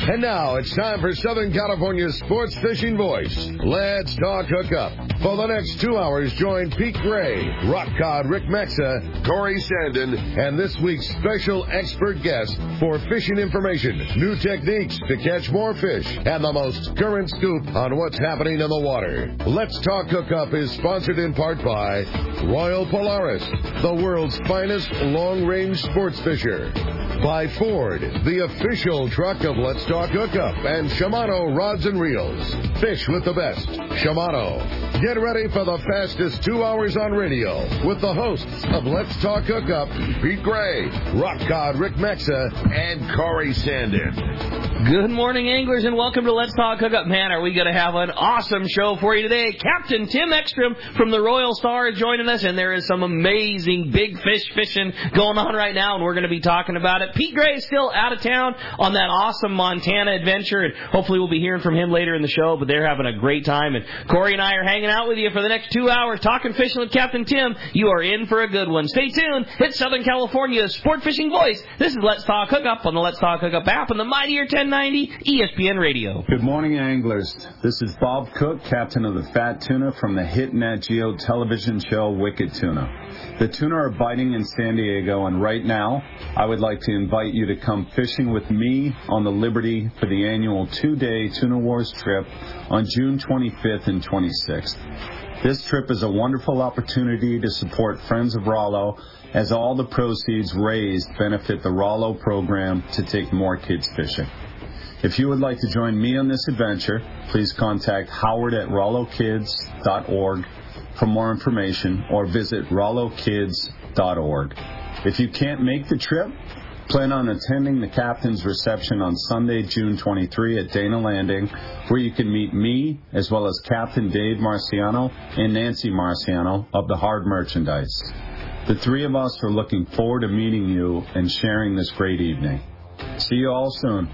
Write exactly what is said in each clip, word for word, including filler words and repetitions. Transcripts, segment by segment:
And now it's time for Southern California's sports fishing voice. Let's talk hookup. For the next two hours, join Pete Gray, Rock Cod Rick Mexa, Corey Sandin, and this week's special expert guest for fishing information, new techniques to catch more fish, and the most current scoop on what's happening in the water. Let's Talk Hookup is sponsored in part by Royal Polaris, the world's finest long-range sports fisher. By Ford, the official truck of Let's Talk Hookup, and Shimano Rods and Reels. Fish with the best. Shimano. Get ready for the fastest two hours on radio with the hosts of Let's Talk Hookup, Pete Gray, Rock Cod Rick Mexa, and Corey Sandin. Good morning, anglers, and welcome to Let's Talk Hookup. Man, are we going to have an awesome show for you today. Captain Tim Ekstrom from the Royal Star is joining us, and there is some amazing big fish fishing going on right now, and we're going to be talking about it. Pete Gray is still out of town on that awesome Montana adventure, and hopefully we'll be hearing from him later in the show, but they're having a great time, and Corey and I are hanging out with you for the next two hours talking fishing with Captain Tim. You are in for a good one. Stay tuned. It's Southern California's sport fishing voice. This is Let's Talk Hookup on the Let's Talk Hookup app and the mightier ten ninety E S P N Radio. Good morning, anglers. This is Bob Cook, captain of the Fat Tuna from the hit Nat Geo television show Wicked Tuna. The tuna are biting in San Diego, and right now I would like to invite you to come fishing with me on the Liberty for the annual two-day Tuna Wars trip on June twenty-fifth and twenty-sixth. This trip is a wonderful opportunity to support Friends of Rollo, as all the proceeds raised benefit the Rollo program to take more kids fishing. If you would like to join me on this adventure, please contact Howard at rollo kids dot org for more information, or visit rollo kids dot org. If you can't make the trip, plan on attending the captain's reception on Sunday, June twenty-third at Dana Landing, where you can meet me as well as Captain Dave Marciano and Nancy Marciano of the Hard Merchandise. The three of us are looking forward to meeting you and sharing this great evening. See you all soon.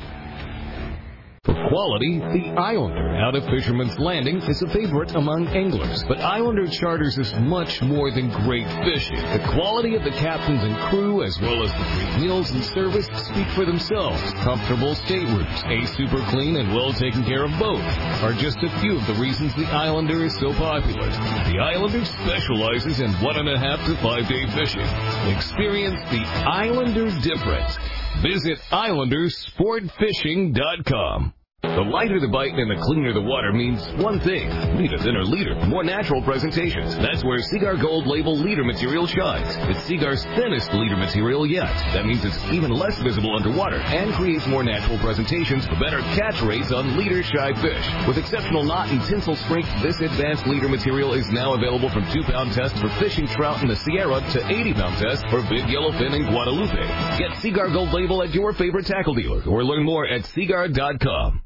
For quality, the Islander out of Fisherman's Landing is a favorite among anglers. But Islander Charters is much more than great fishing. The quality of the captains and crew, as well as the great meals and service, speak for themselves. Comfortable staterooms, a super clean and well taken care of boat are just a few of the reasons the Islander is so popular. The Islander specializes in one and a half to five day fishing. Experience the Islander difference. Visit islanders sport fishing dot com. The lighter the bite and the cleaner the water means one thing. Need a thinner leader, more natural presentations. That's where Seaguar Gold Label leader material shines. It's Seaguar's thinnest leader material yet. That means it's even less visible underwater and creates more natural presentations for better catch rates on leader-shy fish. With exceptional knot and tinsel strength, this advanced leader material is now available from two pound tests for fishing trout in the Sierra to eighty pound tests for big yellowfin in Guadalupe. Get Seaguar Gold Label at your favorite tackle dealer or learn more at seaguar dot com.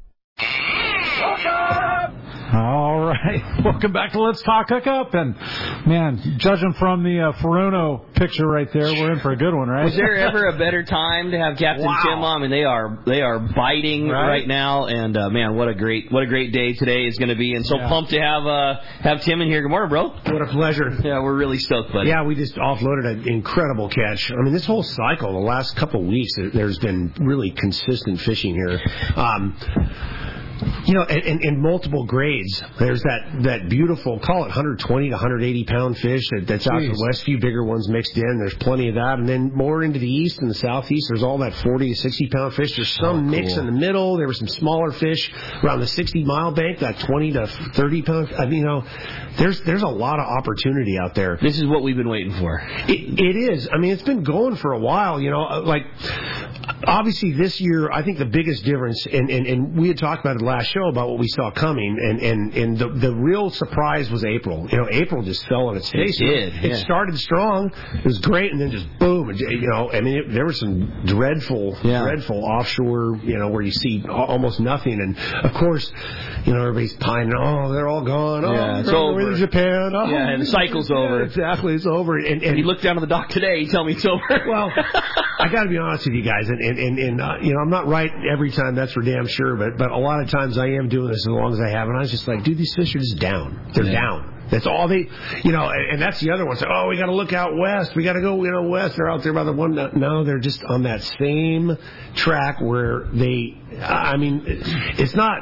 All right. Welcome back to Let's Talk Hookup. And, man, judging from the uh, Ferrano picture right there, we're in for a good one, right? Was there ever a better time to have Captain wow. Tim on? I mean, they are they are biting right, right now. And, uh, man, what a great what a great day today is going to be. And so yeah. pumped to have uh, have Tim in here. Good morning, bro. What a pleasure. Yeah, we're really stoked, buddy. Yeah, we just offloaded an incredible catch. I mean, this whole cycle, the last couple of weeks, there's been really consistent fishing here. Um You know, in, in multiple grades. There's that, that beautiful, call it one twenty to one eighty pound fish that, that's out to the west. A few bigger ones mixed in. There's plenty of that. And then more into the east and the southeast, there's all that forty to sixty pound fish. There's some oh, cool. mix in the middle. There were some smaller fish around the sixty mile bank, that twenty to thirty pound. I mean, you know, there's there's a lot of opportunity out there. This is what we've been waiting for. It, it is. I mean, it's been going for a while, you know. Like, obviously this year, I think the biggest difference, and, and, and we had talked about it last show about what we saw coming, and, and, and the, the real surprise was April. You know, April just fell on its face. It did. It yeah. started strong. It was great, and then just boom. You know, I mean, it, there was some dreadful, yeah. dreadful offshore, you know, where you see almost nothing. And, of course, you know, everybody's pining, oh, they're all gone. Oh, yeah, it's they're over. in Japan. Oh, yeah, and the cycle's yeah, over. Exactly, it's over. And, and when you look down on the dock today, you tell me it's over. Well, I got to be honest with you guys, and, and, and, and uh, you know, I'm not right every time, that's for damn sure, but, but a lot of times I am doing this as long as I have, and I was just like, dude, these fish are just down. They're yeah. down. That's all they, you know, and, and that's the other one. So, oh, we got to look out west. We got to go, you know, west. They're out there by the one. No, they're just on that same track where they I mean, it's not.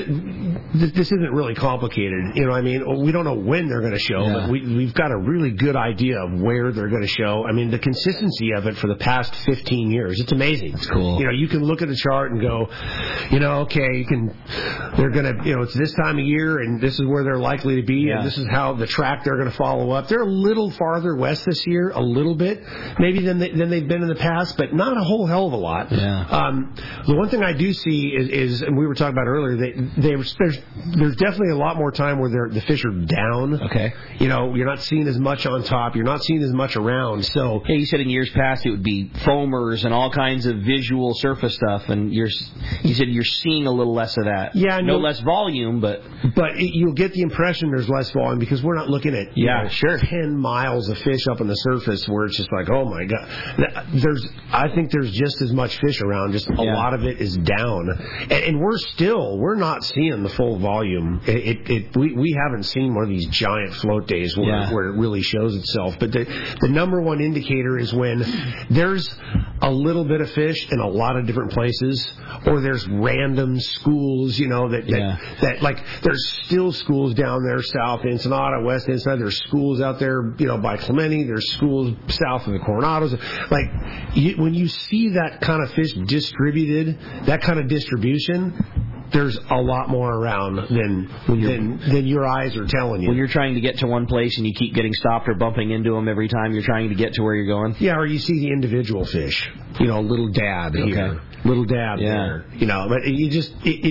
This isn't really complicated. You know, I mean, we don't know when they're going to show, yeah. but we, we've got a really good idea of where they're going to show. I mean, the consistency of it for the past fifteen years, it's amazing. It's cool. You know, you can look at the chart and go, you know, okay, you can. They're going to, you know, it's this time of year, and this is where they're likely to be, yeah. and this is how the track they're going to follow up. They're a little farther west this year, a little bit, maybe than they, than they've been in the past, but not a whole hell of a lot. Yeah. Um, the one thing I do see is, is and we were talking about earlier, they, they, there's there's definitely a lot more time where they're, the fish are down. Okay. You know, you're not seeing as much on top. You're not seeing as much around. So yeah, you said in years past it would be foamers and all kinds of visual surface stuff, and you're you said you're seeing a little less of that. Yeah. No, no less volume, but but it, you'll get the impression there's less volume because we're not looking at yeah, know, sure. ten miles of fish up on the surface where it's just like, oh my god. There's I think there's just as much fish around. Just a yeah. lot of it is down, and, and we're still we're not seeing the full volume. It, it, it we we haven't seen one of these giant float days where, yeah. where it really shows itself. But the the number one indicator is when there's a little bit of fish in a lot of different places, or there's random schools, you know, that that, yeah. that like there's still schools down there south Ensenada, west Ensenada. There's schools out there, you know, by Clemente. There's schools south of the Coronados. Like you, when you see that kind of fish distributed, that kind of distribution, there's a lot more around than than than your eyes are telling you. When you're trying to get to one place and you keep getting stopped or bumping into them every time you're trying to get to where you're going. Yeah, or you see the individual fish. You know, little dab okay. here, little dab yeah. there. You know, but you just it, it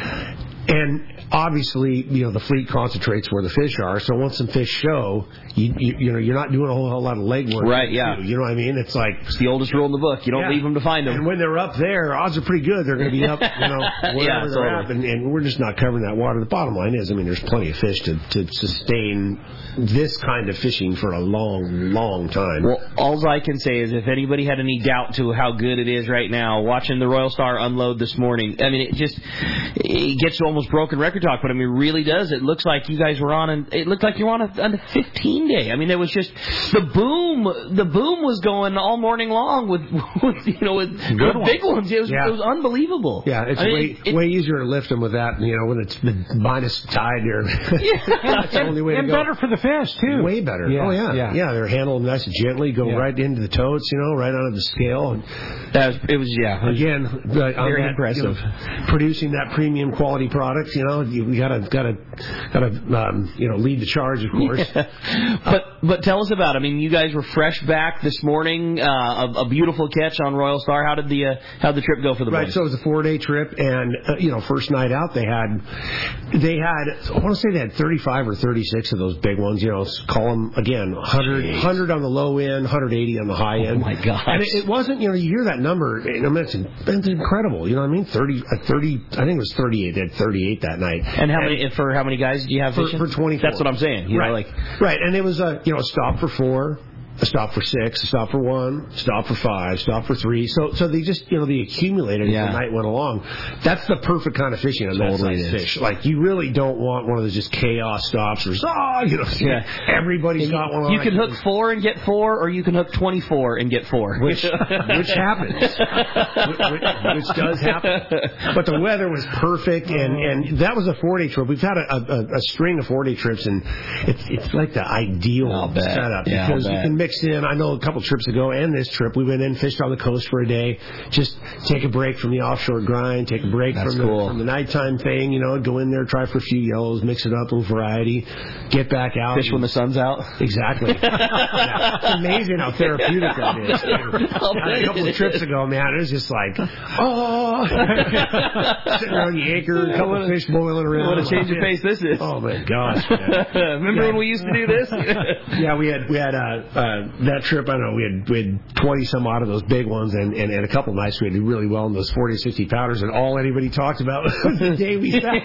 and. Obviously, you know, the fleet concentrates where the fish are. So once some fish show, you you, you know, you're not doing a whole, whole lot of legwork. Right, yeah. Too, you know what I mean? It's like... It's the oldest rule in the book. You don't yeah. leave them to find them. And when they're up there, odds are pretty good they're going to be up, you know, wherever yeah, they're totally. at. And, and we're just not covering that water. The bottom line is, I mean, there's plenty of fish to, to sustain this kind of fishing for a long, long time. Well, all I can say is if anybody had any doubt to how good it is right now, watching the Royal Star unload this morning, I mean, it just it gets to almost broken record talk, but I mean, it really does. It looks like you guys were on, and it looked like you were on a, on a fifteen day. I mean, it was just the boom. The boom was going all morning long with, with you know, with, with big ones. It was, yeah. it was unbelievable. Yeah, it's I mean, way it, it, way easier to lift them with that. You know, when it's minus tide here. Yeah. That's the only way to and go. better for the fish too. Way better. Yeah. Oh yeah. yeah, yeah. They're handled nice and gently. Go yeah. right into the totes. You know, right onto the scale. And that was, it was yeah. Again, the, very that, impressive. You know, producing that premium quality product. You know, you, you gotta gotta gotta um, you know lead the charge, of course. Yeah. But but tell us about it. I mean, you guys were fresh back this morning. Uh, a, a beautiful catch on Royal Star. How did the uh, how did the trip go for the right, boys? So it was a four day trip, and uh, you know, first night out they had they had I want to say they had thirty-five or thirty-six of those big ones. You know, call them again one hundred, one hundred on the low end, one hundred eighty on the high end. Oh my gosh! And it, it wasn't, you know, you hear that number, I mean, it's, it's incredible. You know what I mean? Thirty, uh, thirty. I think it was thirty-eight. They had thirty-eight that night. And how and many for how many guys did you have for, fishing? for twenty-four? That's what I'm saying. You right, know, like right. And it was a you know a stop for four. A stop for six, a stop for one, stop for five, stop for three. So, so they just, you know, they accumulated yeah. as the night went along. That's the perfect kind of fishing on totally that size fish. Like, you really don't want one of those just chaos stops or, oh, you know, yeah. everybody's got one on. You can hook four and get four, or you can hook twenty-four and get four. Which, which happens. which, which, which does happen. But the weather was perfect, and, and that was a four-day trip. We've had a, a, a string of four-day trips, and it's, it's like the ideal setup. Yeah, because you can mix in. I know a couple trips ago and this trip, we went in, fished on the coast for a day, just take a break from the offshore grind, take a break That's from, cool. the, from the nighttime thing, you know, go in there, try for a few yellows, mix it up, a little variety, get back out. Fish when the sun's out? Exactly. Yeah. It's amazing how therapeutic that is. A couple of trips ago, man, it was just like, oh, sitting around the acre, a couple of fish boiling around. What a change of pace this is. Oh, my gosh. Man. Remember yeah. when we used to do this? Yeah, we had, we had, uh, uh, that trip, I don't know, we had, we had twenty some odd of those big ones, and, and, and a couple nights we had did really well in those forty, sixty pounders, and all anybody talked about was the day we sat.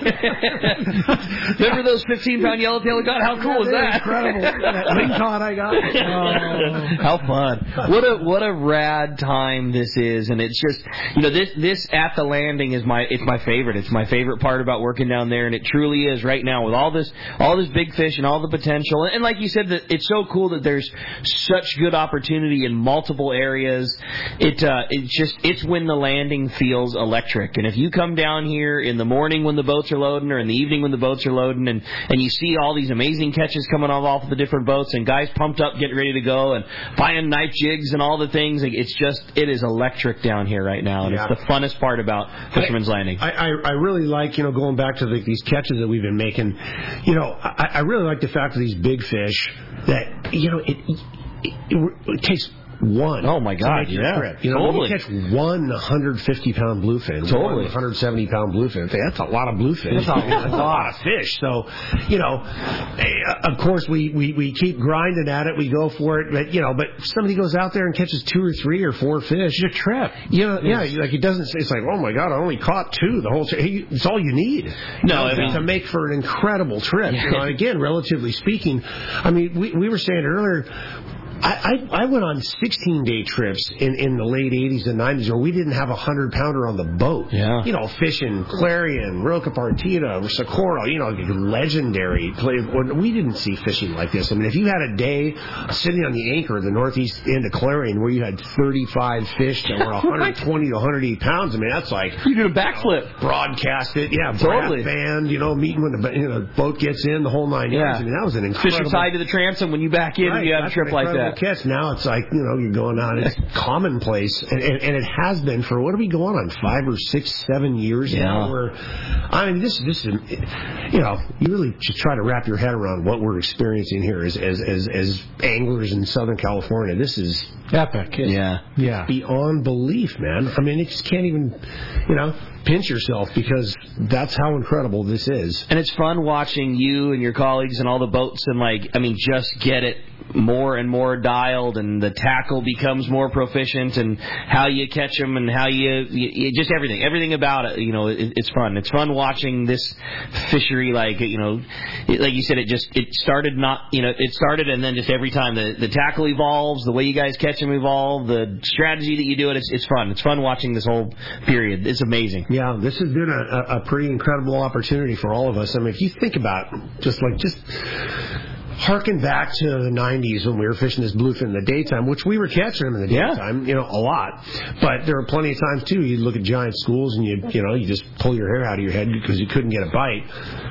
Remember those fifteen pound yellowtail we got? How cool yeah, was that? Incredible. That ring cod I got. Oh. How fun. What a, what a rad time this is, and it's just, you know, this, this at the landing is my, it's my favorite. It's my favorite part about working down there, and it truly is right now with all this, all this big fish and all the potential, and like you said, that it's so cool that there's such good opportunity in multiple areas. It uh, it just it's when the landing feels electric. And if you come down here in the morning when the boats are loading, or in the evening when the boats are loading, and and you see all these amazing catches coming off off of the different boats, and guys pumped up, getting ready to go, and finding knife jigs and all the things, it's just it is electric down here right now, and yeah. it's the funnest part about Fisherman's I, Landing. I, I, I really like, you know, going back to the, these catches that we've been making, you know, I, I really like the fact that these big fish that, you know, it, it, it, it takes one. Oh my God! Yeah, trip. You know, totally. When you catch one one hundred fifty pound bluefin, totally, one hundred seventy pound bluefin. That's a lot of bluefin. That's a, that's a lot of fish. So, you know, of course we, we, we keep grinding at it. We go for it, but you know, but somebody goes out there and catches two or three or four fish. It's a trip. You know, yeah, yeah, like it doesn't. It's like, oh my God, I only caught two. The whole. Hey, it's all you need. No, you know, I mean, to make for an incredible trip. Yeah. You know, and again, relatively speaking, I mean, we we were saying earlier. I, I, I went on sixteen-day trips in, in the late eighties and nineties where we didn't have a hundred-pounder on the boat. Yeah. You know, fishing Clarion, Roca Partida, Socorro, you know, legendary. We didn't see fishing like this. I mean, if you had a day sitting on the anchor of the northeast end of Clarion where you had thirty-five fish that were one hundred twenty to one hundred eighty pounds, I mean, that's like... You did a backflip. You know, broadcast it. Yeah, totally. Band, you know, meeting when the, you know, boat gets in, the whole nine yeah. yards. I mean, that was an incredible... Fish are tied to the transom when you back in right, and you have a trip like that. Catch. Now it's like, you know, you're going on. It's commonplace, and, and, and it has been for what are we going on five or six, seven years yeah. now. Where I mean, this this is, you know, you really just try to wrap your head around what we're experiencing here as as as, as anglers in Southern California. This is epic. Yeah, yeah, beyond belief, man. I mean, you just can't even, you know, pinch yourself because that's how incredible this is. And it's fun watching you and your colleagues and all the boats and like, I mean, just get it more and more dialed, and the tackle becomes more proficient, and how you catch them, and how you, you just everything, everything about it. You know, it, it's fun. It's fun watching this fishery. Like, you know, it, like you said, it just it started not, you know, it started, and then just every time the the tackle evolves, the way you guys catch them evolve, the strategy that you do it. It's it's fun. It's fun watching this whole period. It's amazing. Yeah, this has been a, a pretty incredible opportunity for all of us. I mean, if you think about just like just. Harken back to the nineties when we were fishing this bluefin in the daytime, which we were catching them in the daytime, yeah. you know, a lot. But there were plenty of times too. You look at giant schools and you, you know, you just pull your hair out of your head because you couldn't get a bite.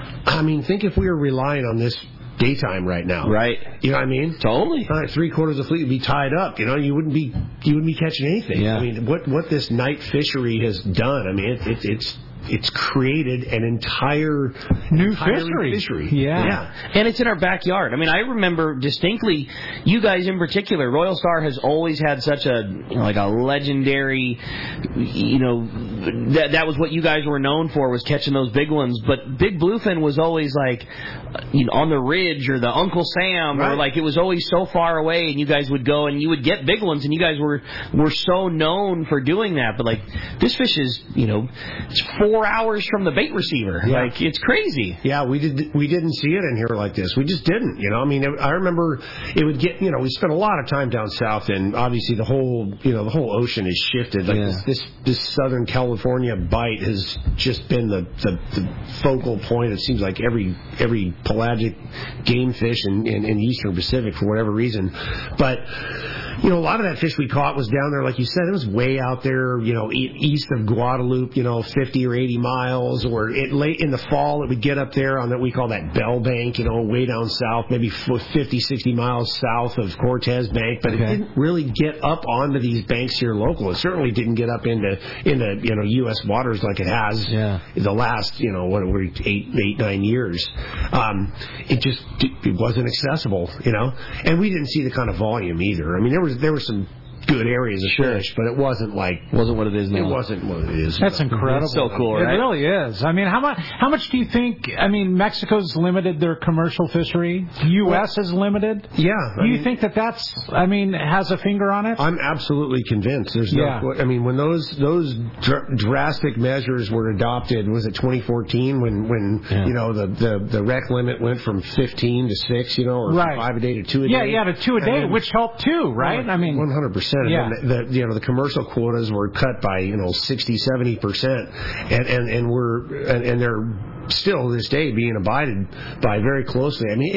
I mean, think if we were relying on this daytime right now, right? You know what I mean? Totally. All right, three quarters of the fleet would be tied up. You know, you wouldn't be, you wouldn't be catching anything. Yeah. I mean, what what this night fishery has done? I mean, it, it, it's. It's created an entire new fishery. fishery. Yeah. yeah. And it's in our backyard. I mean, I remember distinctly, you guys in particular, Royal Star has always had such a, you know, like a legendary, you know, that that was what you guys were known for, was catching those big ones. But Big Bluefin was always like, you know, on the ridge or the Uncle Sam, right. or like it was always so far away, and you guys would go and you would get big ones, and you guys were were so known for doing that. But like, this fish is, you know, it's four hours from the bait receiver. Yeah. Like, it's crazy. Yeah, we did. We didn't see it in here like this. We just didn't. You know, I mean, it, I remember it would get. You know, we spent a lot of time down south, and obviously the whole, you know, the whole ocean has shifted. Like yeah. this, this, this Southern California bite has just been the, the, the focal point. It seems like every every pelagic game fish in, in, in the Eastern Pacific for whatever reason, but. You know, a lot of that fish we caught was down there, like you said, it was way out there, you know, east of Guadalupe, you know, fifty or eighty miles, or it late in the fall, it would get up there on that, we call that Bell Bank, you know, way down south, maybe fifty, sixty miles south of Cortez Bank, but okay. it didn't really get up onto these banks here local. It certainly didn't get up into, into, you know, U S waters like it has yeah. in the last, you know, what were eight, eight, nine years. Um, it just, it wasn't accessible, you know, and we didn't see the kind of volume either. I mean, there was There were some good areas of sure. fish, but it wasn't like wasn't what it is now. It wasn't what it is. That's incredible. It's so cool, right? It really is. I mean, how much? How much do you think? I mean, Mexico's limited their commercial fishery. U S well, is limited. Yeah. Do I you mean, think that that's? I mean, has a finger on it? I'm absolutely convinced. There's yeah. no. I mean, when those those dr- drastic measures were adopted, was it twenty fourteen when when yeah. you know the, the the rec limit went from fifteen to six, you know, or right. from five a day to two a yeah, day. Yeah, yeah, to two a day, I mean, which helped too, right? Well, I mean, one hundred percent. Yeah. The, the, you know, the commercial quotas were cut by, you know, sixty, seventy percent, and and and we're and, and they're still this day being abided by very closely. I mean, it, it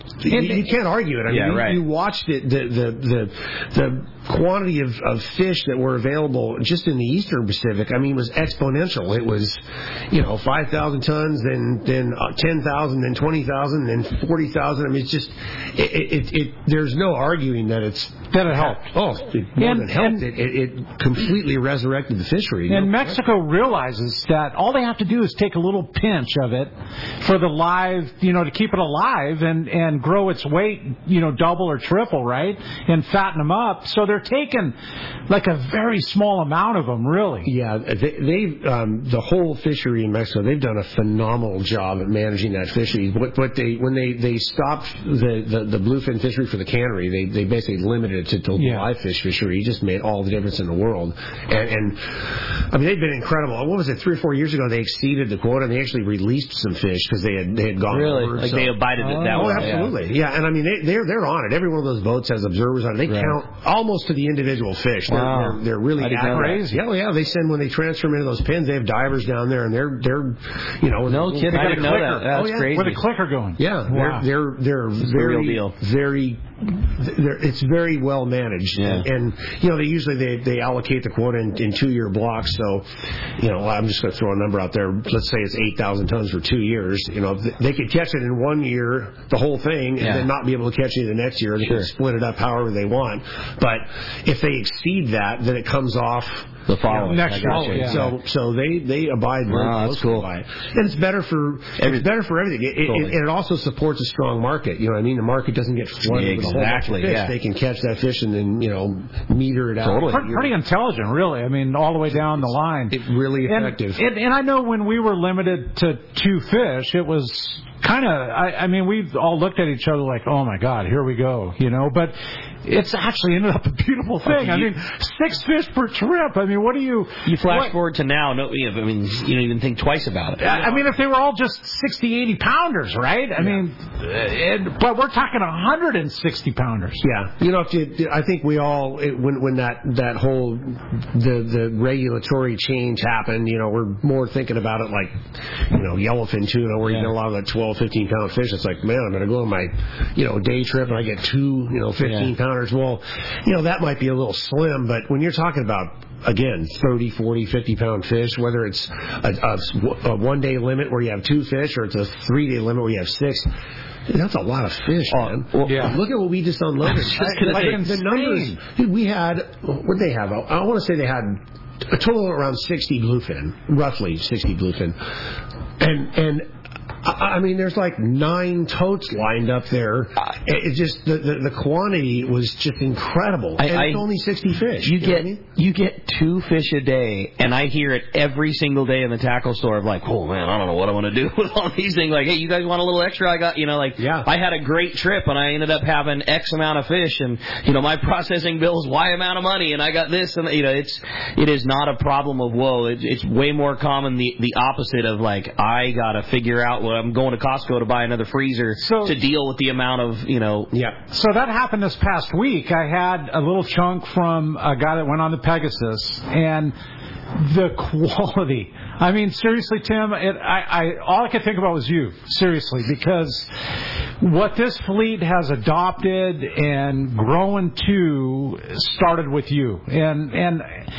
you, you can't argue it. I yeah, mean, right. you, you watched it, the the the, the quantity of, of fish that were available just in the Eastern Pacific, I mean, was exponential. It was, you know, five thousand tons, then then uh, ten thousand, then twenty thousand, then forty thousand. I mean, it's just, it, it, it, there's no arguing that it's... That it helped. Oh, it more and, than helped. And, it, it, it completely resurrected the fishery. And know? Mexico realizes that all they have to do is take a little pinch of it for the live, you know, to keep it alive and, and grow its weight, you know, double or triple, right? And fatten them up. So they're taking like a very small amount of them, really. Yeah, they, they've, um, the whole fishery in Mexico, they've done a phenomenal job at managing that fishery. What, what they, when they, they stopped the, the, the bluefin fishery for the cannery, they, they basically limited it to, to yeah. live fish fishery. It just made all the difference in the world. And, and, I mean, they've been incredible. What was it, three or four years ago, they exceeded the quota, and they actually released some fish because they had, they had gone really? over. Like so. they abided it that oh, way. Oh, absolutely. Yeah. yeah, and I mean, they, they're, they're on it. Every one of those boats has observers on it. They right. count almost to the individual fish. They're, wow. they're, they're really crazy. Yeah, well, yeah, they send, when they transfer them into those pens, they have divers down there, and they're, they're you know. No kidding. I didn't know that. That's oh, yeah. crazy. With a clicker going. Yeah, wow. they're, they're, they're very, real deal. very, they're, it's very well managed. Yeah. And, and, you know, they usually, they, they allocate the quota in, in two-year blocks, so, you know, I'm just going to throw a number out there. Let's say it's eight thousand tons for two years. You know, they could catch it in one year, the whole thing, and yeah. then not be able to catch it the next year. They sure. can split it up however they want. But if they exceed that, then it comes off the following you know, next year. Yeah. So so they, they abide very wow, closely cool. by it. And it's better for Every, it's better for everything. It, totally. it, and it also supports a strong market. You know what I mean? The market doesn't get flooded yeah, with a whole bunch exactly, of fish. Yeah. They can catch that fish and then, you know, meter it out. Totally. Pretty, pretty intelligent, really. I mean, all the way down the line. It's really effective. And, and, and I know when we were limited to two fish, it was kind of, I, I mean, we all looked at each other like, oh my God, here we go, you know, but it's actually ended up a beautiful thing. I mean, six fish per trip. I mean, what do you... You flash what, forward to now, no, I mean, you don't even think twice about it. I, I mean, if they were all just sixty, eighty pounders, right? I yeah. mean, it, but we're talking one hundred sixty pounders. Yeah. You know, if you, I think we all, it, when when that, that whole, the, the regulatory change happened, you know, we're more thinking about it like, you know, yellowfin tuna, where yeah. you get a lot of that twelve, fifteen pound fish. It's like, man, I'm going to go on my, you know, day trip and I get two, you know, fifteen yeah. pounders. Well, you know, that might be a little slim, but when you're talking about, again, thirty, forty, fifty pound fish, whether it's a, a, a one day limit where you have two fish or it's a three day limit where you have six, that's a lot of fish, man. Oh, well, yeah. Look at what we just unloaded. Just I, like the numbers, dude, we had, what did they have? I want to say they had a total of around sixty bluefin, roughly sixty bluefin. And, and, I mean, there's like nine totes lined up there. It just the, the, the quantity was just incredible. I, and I, it's only sixty fish. You, you get I mean? you get two fish a day, and I hear it every single day in the tackle store of like, oh man, I don't know what I want to do with all these things. Like, hey, you guys want a little extra? I got, you know, like, yeah. I had a great trip, and I ended up having X amount of fish, and you know, my processing bill is Y amount of money, and I got this, and you know, it's it is not a problem of whoa. It, it's way more common the the opposite of like I gotta figure out what I'm going to Costco to buy another freezer so, to deal with the amount of, you know. Yeah. So that happened this past week. I had a little chunk from a guy that went on the Pegasus, and the quality. I mean, seriously, Tim, it, I, I, all I could think about was you, seriously, because what this fleet has adopted and grown to started with you. And, and,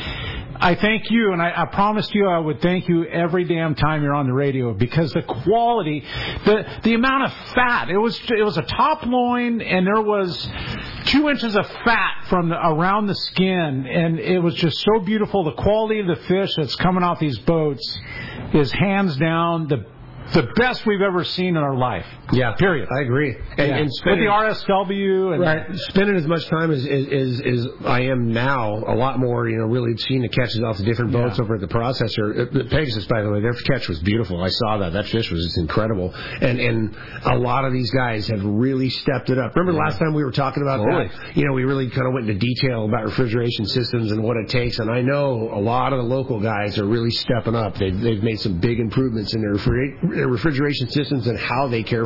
I thank you, and I, I promised you I would thank you every damn time you're on the radio, because the quality, the the amount of fat, it was it was a top loin, and there was two inches of fat from the, around the skin, and it was just so beautiful. The quality of the fish that's coming off these boats is hands down the the best we've ever seen in our life. Yeah, period. I agree. And, yeah. and with the R S W and right, spending as much time as, as, as, as I am now, a lot more, you know, really seeing the catches off the different boats yeah. over at the processor. The Pegasus, by the way, their catch was beautiful. I saw that. That fish was just incredible. And and a lot of these guys have really stepped it up. Remember yeah. last time we were talking about totally. that? You know, we really kind of went into detail about refrigeration systems and what it takes. And I know a lot of the local guys are really stepping up. They've, they've made some big improvements in their refrigeration systems and how they care for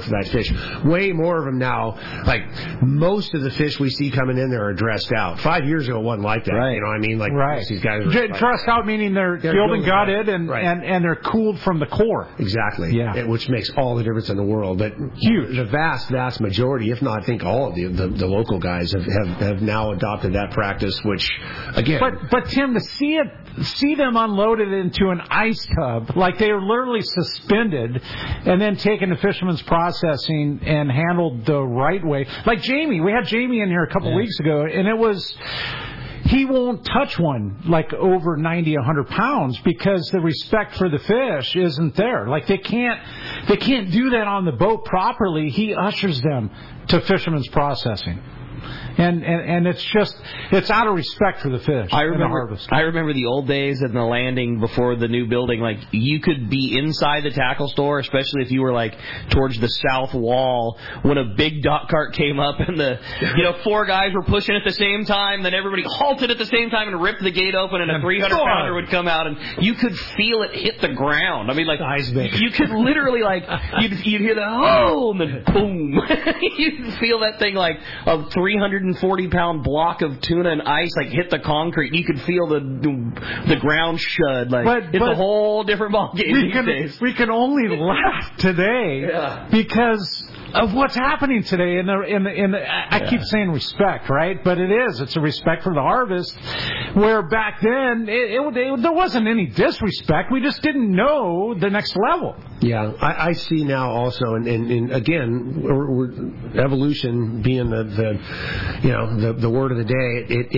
for that fish. Way more of them now. Like most of the fish we see coming in there are dressed out. Five years ago, it wasn't like that. Right. You know what I mean? Like right. these guys are J- like, dressed out meaning they're, they're filled and gutted, gutted and, right. and, and they're cooled from the core. Exactly. Yeah. It, which makes all the difference in the world. But huge. The vast, vast majority, if not I think all of the, the, the local guys have, have, have now adopted that practice, which, again... But, but Tim, to see it, see them unloaded into an ice tub, like they were literally suspended and then taken to Fisherman's Processing and handled the right way. Like Jamie, we had Jamie in here a couple yeah. weeks ago, and it was... He won't touch one like over ninety, a hundred pounds because the respect for the fish isn't there. Like they can't, they can't do that on the boat properly. He ushers them to Fisherman's Processing. And, and and it's just, it's out of respect for the fish. I remember, and the harvest. I remember the old days of the landing before the new building. Like, you could be inside the tackle store, especially if you were, like, towards the south wall, when a big dock cart came up and the, you know, four guys were pushing at the same time, then everybody halted at the same time and ripped the gate open, and a three hundred pounder would come out, and you could feel it hit the ground. I mean, like, you could literally, like, you'd, you'd hear the, oh, and then boom. You'd feel that thing like a three hundred forty pound block of tuna and ice like hit the concrete. You could feel the the, the ground shud. Like but, it's but a whole different ball game we these can, days. We can only laugh today yeah. because of what's happening today. In the in the, in the I yeah. keep saying respect, right? But it is. It's a respect for the harvest. Where back then it, it, it, there wasn't any disrespect. We just didn't know the next level. Yeah, I, I see now also, and, and, and again, we're, we're, evolution being the, the you know the the word of the day. It,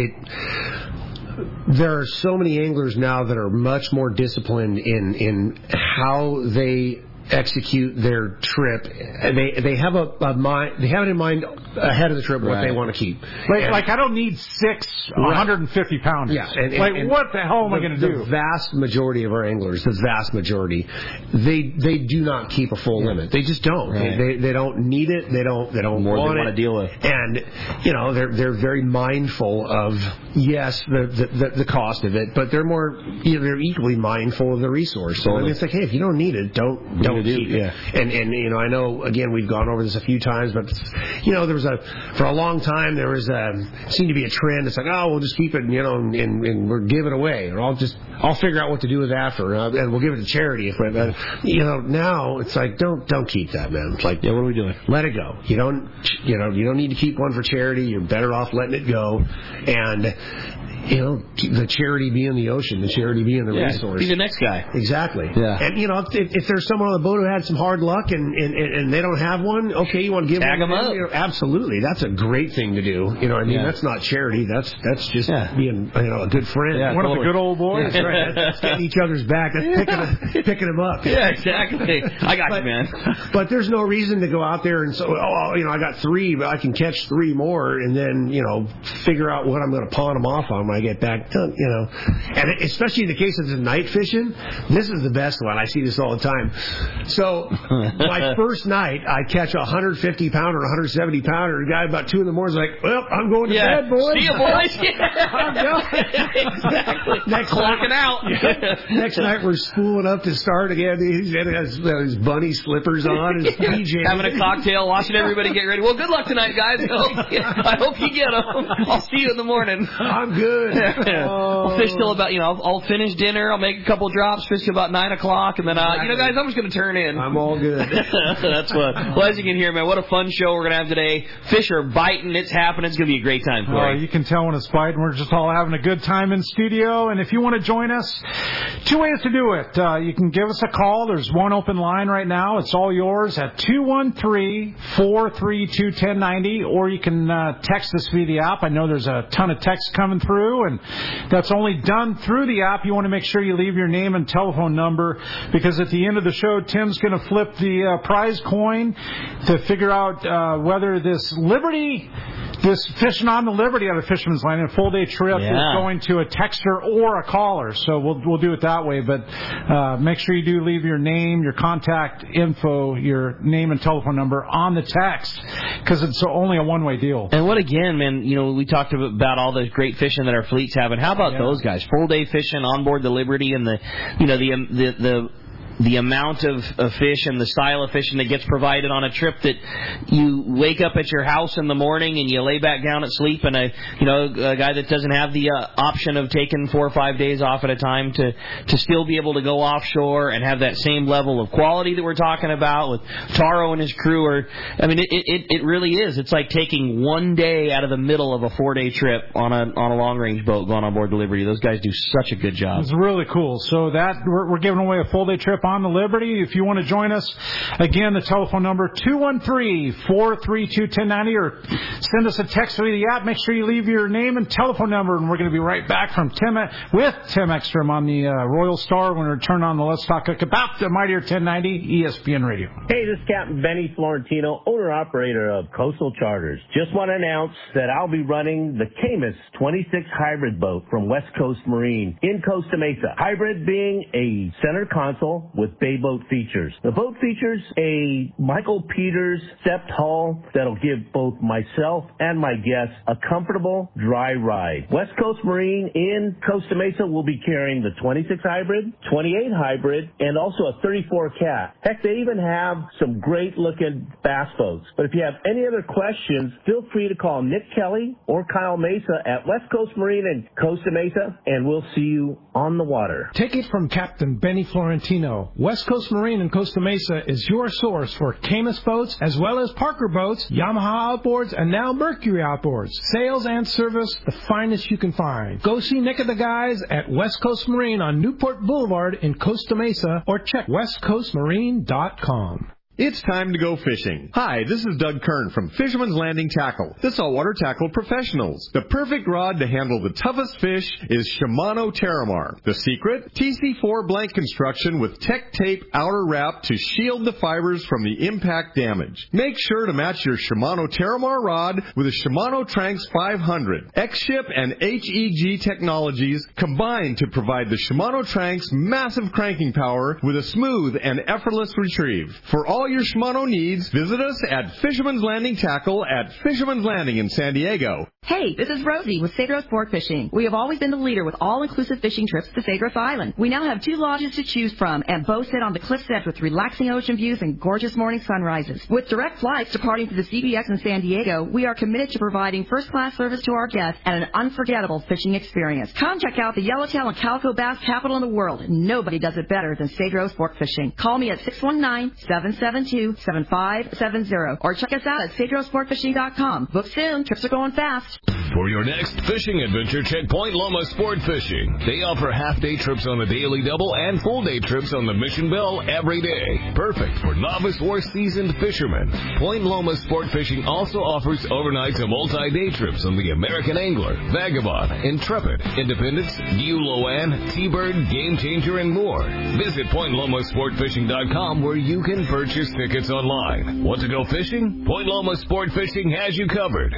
it there are so many anglers now that are much more disciplined in in how they execute their trip. They they have a, a mind. They have it in mind ahead of the trip what right. they want to keep. Like, like I don't need six right. one hundred fifty pounders. Yeah, and, and, like and what the hell am the, I going to do? The vast majority of our anglers, the vast majority, they they do not keep a full yeah. limit. They just don't. Right. They, they they don't need it. They don't they don't more want they it. want to deal with. And you know they're they're very mindful of yes the the, the, the cost of it, but they're more you know, they're equally mindful of the resource. So totally. I mean, it's like hey, if you don't need it, don't don't do, keep yeah. it. And, and, you know, I know, again, we've gone over this a few times, but, you know, there was a, for a long time, there was a, seemed to be a trend. It's like, oh, we'll just keep it, you know, and, and, and we'll give it away. Or I'll just, I'll figure out what to do with it after, uh, and we'll give it to charity. If we, uh, you know, now it's like, don't, don't keep that, man. It's like, yeah, what are we doing? Let it go. You don't, you know, you don't need to keep one for charity. You're better off letting it go. And, you know, the charity being the ocean, the charity being the yeah, resource. Be the next guy. Exactly. Yeah. And, you know, if, if there's someone on the boat who had some hard luck and, and, and they don't have one, okay, you want to give Tag them, them up. You know, absolutely. That's a great thing to do. You know what I mean? Yeah. That's not charity. That's that's just yeah. being, you know, a good friend. Yeah, One totally. of the good old boys. That's right. That's getting each other's back. That's picking, them, picking them up. Yeah, exactly. I got but, you, man. But there's no reason to go out there and so, oh, you know, I got three, but I can catch three more and then, you know, figure out what I'm going to pawn them off on when I get back. You know, and especially in the case of the night fishing, this is the best one. I see this all the time. So my first night, I catch a one hundred fifty pounder, one hundred seventy pounder. The guy about two in the morning is like, well, I'm going to yeah. bed, boys. See you, boys. I'm going. Exactly. Next Clocking night, out. Yeah. Next night, we're spooling up to start again. He has uh, his bunny slippers on, his P Js. Having a cocktail, watching everybody get ready. Well, good luck tonight, guys. I hope, I hope you get them. I'll see you in the morning. I'm good. Oh. I'll fish till about, you know, I'll, I'll finish dinner. I'll make a couple drops, fish till about nine o'clock, and then, uh, you know, guys, I'm just going to turn in. I'm all good. That's what. Well, as you can hear, man, what a fun show we're going to have today. Fish are biting. It's happening. It's going to be a great time for uh, you. You can tell when it's biting. We're just all having a good time in studio. And if you want to join us, two ways to do it. Uh, you can give us a call. There's one open line right now. It's all yours at two one three, four three two, one zero nine zero, or you can uh, text us via the app. I know there's a ton of texts coming through, and that's only done through the app. You want to make sure you leave your name and telephone number, because at the end of the show, Tim's going to flip the uh, prize coin to figure out uh, whether this Liberty, this fishing on the Liberty out of Fisherman's Landing, a full day trip, yeah. is going to a texter or a caller. So we'll we'll do it that way. But uh, make sure you do leave your name, your contact info, your name and telephone number on the text, because it's only a one way deal. And what again, man? You know, we talked about all the great fishing that our fleet's having. How about yeah. those guys? Full day fishing on board the Liberty and the, you know, the um, the the. the amount of, of fish and the style of fishing that gets provided on a trip that you wake up at your house in the morning and you lay back down at sleep, and a you know a guy that doesn't have the uh, option of taking four or five days off at a time to to still be able to go offshore and have that same level of quality that we're talking about with Taro and his crew. Or I mean, it it, it really is. It's like taking one day out of the middle of a four day trip on a on a long range boat going on board the Liberty. Those guys do such a good job. It's really cool. So that we're, we're giving away a full day trip on the Liberty. If you want to join us, again, the telephone number two one three, four three two, one oh nine oh, or send us a text via the app. Make sure you leave your name and telephone number, and we're going to be right back from Tim with Tim Ekstrom on the uh, Royal Star when we return on the Let's Talk about the Mightier ten ninety E S P N Radio. Hey, this is Captain Benny Florentino, owner-operator of Coastal Charters. Just want to announce that I'll be running the Camus twenty-six hybrid boat from West Coast Marine in Costa Mesa. Hybrid being a center console with bay boat features. The boat features a Michael Peters stepped hull that'll give both myself and my guests a comfortable, dry ride. West Coast Marine in Costa Mesa will be carrying the twenty-six hybrid, twenty-eight hybrid, and also a thirty-four cat. Heck, they even have some great-looking bass boats. But if you have any other questions, feel free to call Nick Kelly or Kyle Mesa at West Coast Marine in Costa Mesa, and we'll see you on the water. Take it from Captain Benny Florentino. West Coast Marine in Costa Mesa is your source for Camus boats, as well as Parker boats, Yamaha outboards, and now Mercury outboards. Sales and service, the finest you can find. Go see Nick and the guys at West Coast Marine on Newport Boulevard in Costa Mesa, or check west coast marine dot com. It's time to go fishing. Hi, this is Doug Kern from Fisherman's Landing Tackle, the saltwater tackle professionals. The perfect rod to handle the toughest fish is Shimano Terramar. The secret? T C four blank construction with Tech Tape outer wrap to shield the fibers from the impact damage. Make sure to match your Shimano Terramar rod with a Shimano Tranx five hundred. X-Ship and H E G technologies combine to provide the Shimano Tranx massive cranking power with a smooth and effortless retrieve. For all your Shimano needs, visit us at Fisherman's Landing Tackle at Fisherman's Landing in San Diego. Hey, this is Rosie with Cedros Sport Fishing. We have always been the leader with all-inclusive fishing trips to Cedros Island. We now have two lodges to choose from, and both sit on the cliff's edge with relaxing ocean views and gorgeous morning sunrises. With direct flights departing to the C B X in San Diego, we are committed to providing first-class service to our guests and an unforgettable fishing experience. Come check out the yellowtail and calico bass capital in the world. Nobody does it better than Cedros Sport Fishing. Call me at six one nine, seven seven two, seven five seven zero or check us out at cedros sport fishing dot com. Book soon. Trips are going fast. For your next fishing adventure, check Point Loma Sport Fishing. They offer half-day trips on the Daily Double and full-day trips on the Mission Bell every day. Perfect for novice or seasoned fishermen. Point Loma Sport Fishing also offers overnight to multi-day trips on the American Angler, Vagabond, Intrepid, Independence, D U Loan, T-Bird, Game Changer, and more. Visit point loma sport fishing dot com where you can purchase tickets online. Want to go fishing? Point Loma Sport Fishing has you covered.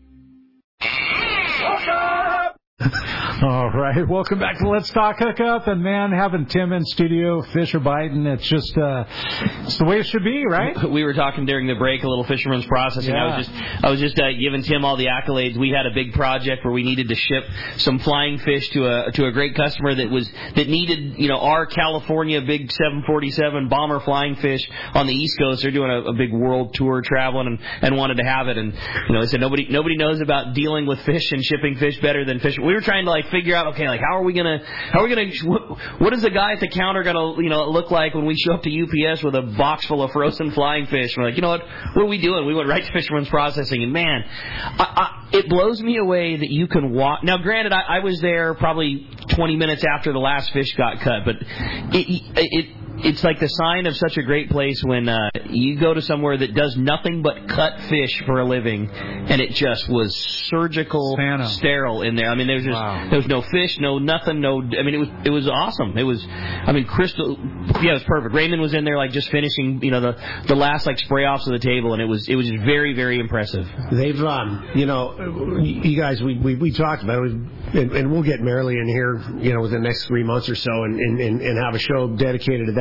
All right, welcome back to Let's Talk Hookup. And man, having Tim in studio, fish are biting. It's just uh, it's the way it should be, right? We were talking during the break, a little fisherman's processing. Yeah. I was just I was just uh, giving Tim all the accolades. We had a big project where we needed to ship some flying fish to a to a great customer that was that needed you know our California big seven forty-seven bomber flying fish on the East Coast. They're doing a, a big world tour traveling and, and wanted to have it. And you know they said nobody nobody knows about dealing with fish and shipping fish better than fish. We were trying to like figure out, okay, like how are we gonna, how are we gonna, what, what is the guy at the counter gonna, you know, look like when we show up to U P S with a box full of frozen flying fish? We're like, you know what, what are we doing? We went right to Fisherman's Processing, and man, I, I, it blows me away that you can walk. Now, granted, I, I was there probably twenty minutes after the last fish got cut, but it, it, it it's like the sign of such a great place when uh, you go to somewhere that does nothing but cut fish for a living, and it just was surgical, Santa. sterile in there. I mean, there was just Wow. there was no fish, no nothing, no. I mean, it was it was awesome. It was, I mean, crystal. Yeah, it was perfect. Raymond was in there like just finishing, you know, the the last like spray offs of the table, and it was it was just very very impressive. They've, um, you know, you guys, we we, we talked about it, and, and we'll get Marilee in here, you know, within the next three months or so, and, and, and have a show dedicated to that.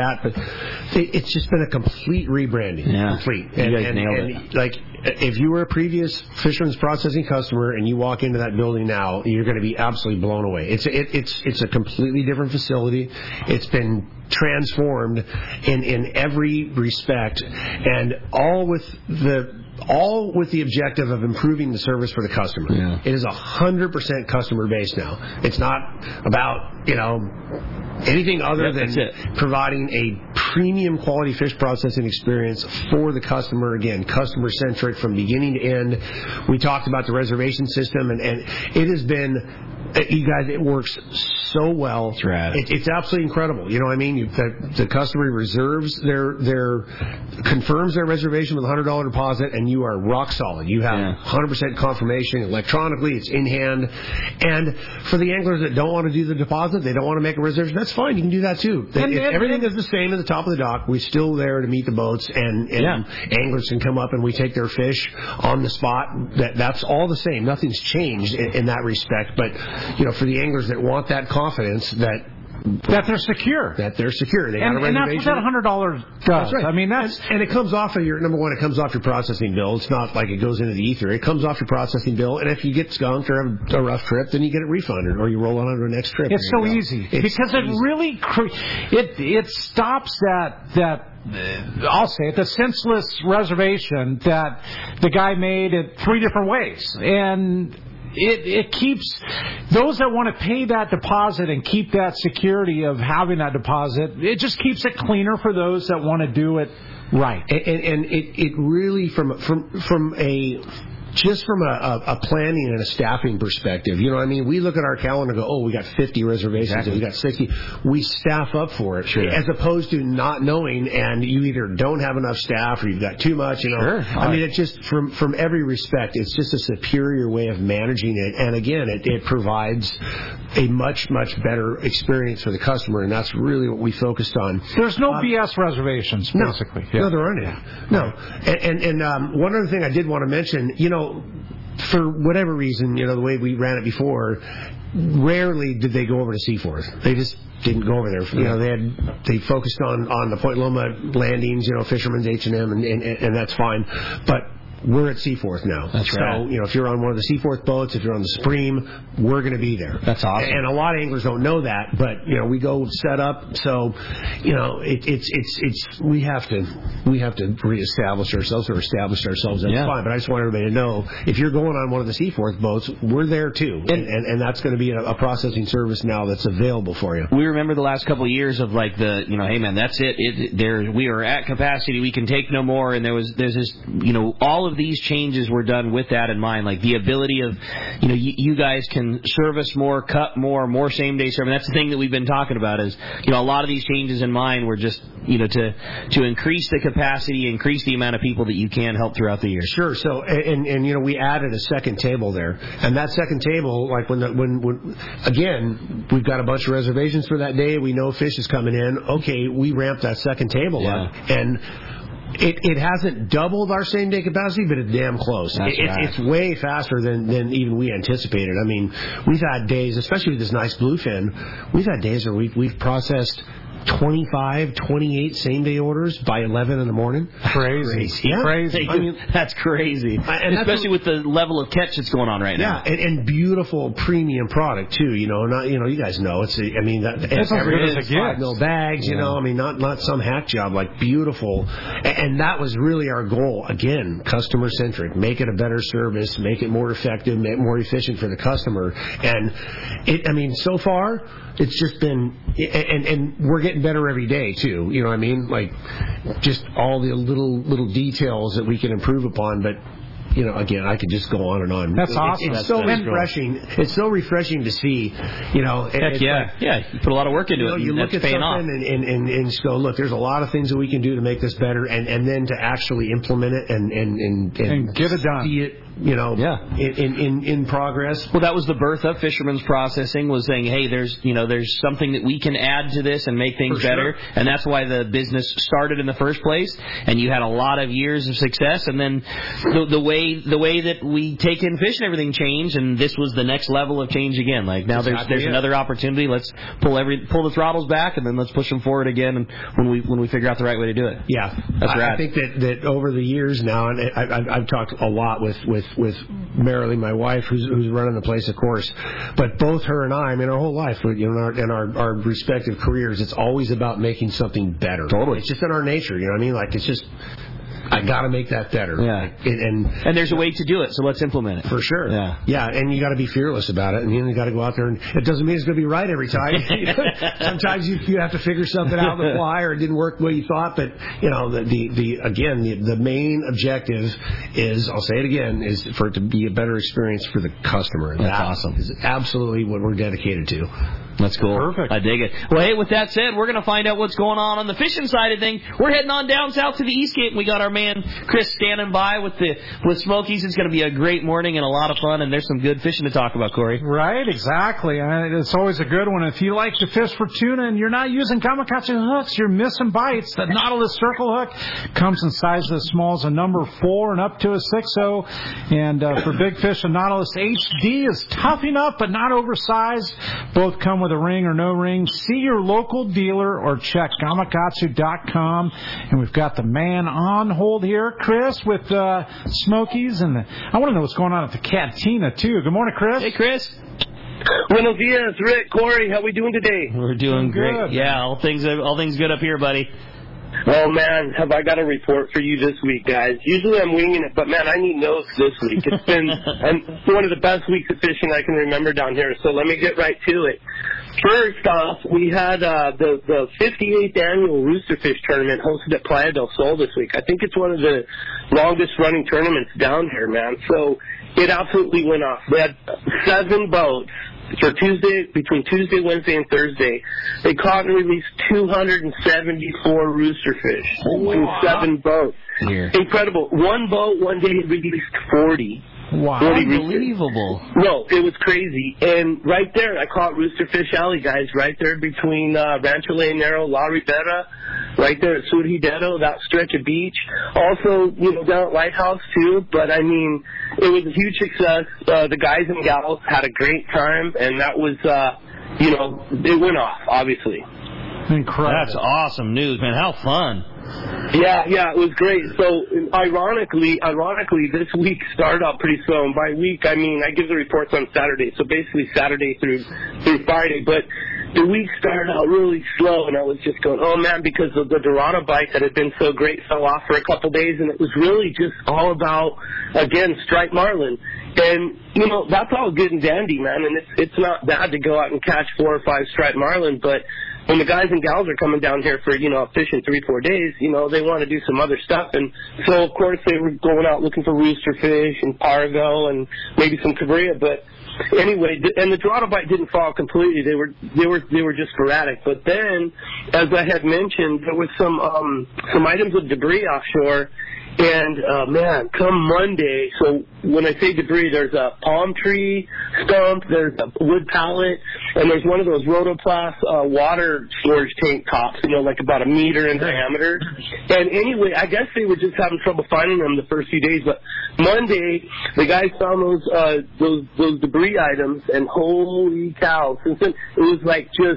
that. But it, it's just been a complete rebranding. Yeah. Complete. You And, guys and, nailed and it. like, if you were a previous Fisherman's Processing customer and you walk into that building now, you're going to be absolutely blown away. It's it, it's it's a completely different facility. It's been transformed in in every respect, and all with the all with the objective of improving the service for the customer. Yeah. It is a hundred percent customer base now. It's not about, you know, anything other Yep, that's than it. providing a premium quality fish processing experience for the customer. Again, customer centric from beginning to end. We talked about the reservation system, and, and it has been. You guys, it works so well. That's rad. It, it's absolutely incredible. You know what I mean? You, the, the customer reserves their their confirms their reservation with a hundred dollar deposit, and you are rock solid. You have Yeah. hundred percent confirmation electronically. It's in hand. And for the anglers that don't want to do the deposit, they don't want to make a reservation. That's fine. You can do that too. They, And- if and- everything is the same at the top of the dock. We're still there to meet the boats, and, and Yeah. anglers can come up and we take their fish on the spot. That that's all the same. Nothing's changed in, in that respect. But you know, for the anglers that want that confidence that That they're secure. that they're secure, they And, got a and that's reservation. what that one hundred dollars does. That's right. I mean, that's... And, and it comes off of your, number one, it comes off your processing bill. It's not like it goes into the ether. It comes off your processing bill, and if you get skunked or have a rough trip, then you get it refunded, or you roll on to the next trip. It's There so you go. easy It's because it easy. really cre- it it stops that that uh, I'll say it the senseless reservation that the guy made it three different ways, and it it keeps those that want to pay that deposit and keep that security of having that deposit. It just keeps it cleaner for those that want to do it right. And, and, and it, it really, from from from a just from a, a, a planning and a staffing perspective, you know what I mean? We look at our calendar and go, oh, we got fifty reservations, Exactly. and we got sixty. We staff up for it, Sure. as opposed to not knowing, and you either don't have enough staff or you've got too much. You know, Sure. I mean, it just from from every respect, it's just a superior way of managing it. And again, it, it provides a much much better experience for the customer, and that's really what we focused on. There's no Um, B S reservations, no. basically. No, there aren't any. No. And, and, and um, one other thing I did want to mention, you know, for whatever reason, you know, the way we ran it before, rarely did they go over to Seaforth. They just didn't go over there. You know, they had they focused on, on the Point Loma landings, you know, Fisherman's, H and M, and, and, and that's fine. But we're at Seaforth now. That's so, right. you know, if you're on one of the Seaforth boats, if you're on the Supreme, we're going to be there. That's awesome. And a lot of anglers don't know that, but, you know, we go set up. So, you know, it, it's, it's, it's, we have to, we have to reestablish ourselves or establish ourselves. That's Yeah. fine. But I just want everybody to know, if you're going on one of the Seaforth boats, we're there too. And, and, and that's going to be a, a processing service now that's available for you. We remember the last couple of years of like the, you know, hey man, that's it. It there, we are at capacity. We can take no more. And there was, there's this, you know, all of these changes were done with that in mind, like the ability of, you know, you, you guys can service more, cut more, more same day service. That's the thing that we've been talking about is, you know, a lot of these changes in mind were just, you know, to to increase the capacity, increase the amount of people that you can help throughout the year. Sure. So, and, and you know, we added a second table there, and that second table, like when the, when, when again, we've got a bunch of reservations for that day. We know fish is coming in. Okay, we ramped that second table Yeah. up, and It, it hasn't doubled our same day capacity, but it's damn close. That's It, right. It's way faster than, than even we anticipated. I mean, we've had days, especially with this nice bluefin, we've had days where we've, we've processed twenty-five, twenty-eight same day orders by eleven in the morning. Crazy. Crazy. Yeah. Crazy. I mean, That's crazy, and that's especially what- with the level of catch that's going on right yeah, now. and, and beautiful premium product too. You know, not you know, you guys know it's. I mean, that, It's as good as it five gets. mil bags. You Yeah. know, I mean, not not some hack job. Like beautiful, and, and that was really our goal. Again, customer centric. Make it a better service. Make it more effective. Make it more efficient for the customer. And it. I mean, so far, it's just been, and and we're getting better every day too. You know what I mean? Like, just all the little little details that we can improve upon, but. You know, again, I could just go on and on. That's It- awesome. It's That's so very cool. refreshing. It's so refreshing to see. You know, it- Heck it's yeah, like, yeah. You put a lot of work into you know, it. you and look that's at paying something off. and, and, and, and just go, look, there's a lot of things that we can do to make this better, and, and then to actually implement it and and and, And get it done. see it you know, yeah. in, in in progress. Well, that was the birth of Fisherman's Processing, was saying, hey, there's you know there's something that we can add to this and make things For better, sure. and that's why the business started in the first place. And you had a lot of years of success, and then the, the way the way that we take in fish and everything changed, and this was the next level of change again. Like now, Exactly there's there's it. another opportunity. Let's pull every pull the throttles back, and then let's push them forward again. And when we when we figure out the right way to do it. Yeah, that's I, rad. I think that, that over the years now, and I, I, I've talked a lot with with with Marilee, my wife, who's who's running the place, of course. But both her and I, I mean, our whole life, you know, in our, in our our respective careers, it's always about making something better. Totally, it's just in our nature. You know what I mean? Like it's just. I got to make that better. Yeah, and, and and there's a way to do it, so let's implement it for sure. Yeah, yeah, and you got to be fearless about it, and you, you got to go out there, and it doesn't mean it's going to be right every time. Sometimes you you have to figure something out on the fly, or it didn't work the way you thought. But you know, the the, the again, the, the main objective is, I'll say it again, is for it to be a better experience for the customer. And That's that awesome. Is absolutely what we're dedicated to. That's cool. Perfect. I dig it. Well, hey, with that said, we're going to find out what's going on on the fishing side of things. We're heading on down south to the East Cape, and we got our man Chris standing by with the with Smokies. It's going to be a great morning and a lot of fun, and there's some good fishing to talk about, Corey. Right, exactly. Uh, It's always a good one. If you like to fish for tuna and you're not using Gamakatsu hooks, you're missing bites. The Nautilus Circle Hook comes in sizes as small as a number four and up to a six oh. And uh, for big fish, the Nautilus H D is tough enough but not oversized. Both come with a ring or no ring. See your local dealer or check gamakatsu dot com. And we've got the man on hold here, Chris, with uh, Smokies. And the, I want to know what's going on at the Cantina, too. Good morning, Chris. Hey, Chris. Buenos dias, Rick, Corey. How we doing today? We're doing Good. great. Yeah, all things all things good up here, buddy. Oh, man, have I got a report for you this week, guys. Usually I'm winging it, but, man, I need notes this week. It's been one of the best weeks of fishing I can remember down here, so let me get right to it. First off, we had uh, the, the fifty-eighth annual Rooster Fish Tournament hosted at Playa del Sol this week. I think it's one of the longest-running tournaments down here, man. So it absolutely went off. We had seven boats. For Tuesday, between Tuesday, Wednesday, and Thursday, they caught and released two hundred seventy-four rooster fish in seven boats. Here. Incredible. One boat one day released forty. Wow. forty Unbelievable. roosters. No, it was crazy. And right there, I caught Rooster Fish Alley, guys, right there between uh, Rancho Leonero, La Ribera, right there at Surhidero, that stretch of beach. Also, you know, down at Lighthouse, too. But, I mean, it was a huge success. Uh, the guys and gals had a great time, and that was, uh, you know, it went off, obviously. Incredible. That's awesome news, man. How fun. Yeah, yeah, it was great. So, ironically, ironically, this week started out pretty slow. And by week, I mean, I give the reports on Saturday. So basically Saturday through through Friday. But the week started out really slow, and I was just going, oh, man, because of the Dorado bite that had been so great fell off for a couple days. And it was really just all about, again, striped marlin. And, you know, that's all good and dandy, man. And it's, it's not bad to go out and catch four or five striped marlin, but when the guys and gals are coming down here for, you know, fishing three, four days, you know, they want to do some other stuff. And so, of course, they were going out looking for rooster fish and pargo and maybe some cabrilla. But anyway, and the Dorado bite didn't fall completely. They were they were they were just sporadic. But then, as I had mentioned, there was some um, some items of debris offshore. And, uh, man, come Monday, so when I say debris, there's a palm tree stump, there's a wood pallet, and there's one of those Rotoplas uh, water storage tank tops, you know, like about a meter in diameter. And anyway, I guess they were just having trouble finding them the first few days, but Monday, the guys found those, uh, those, those debris items, and holy cow, since then, it was like just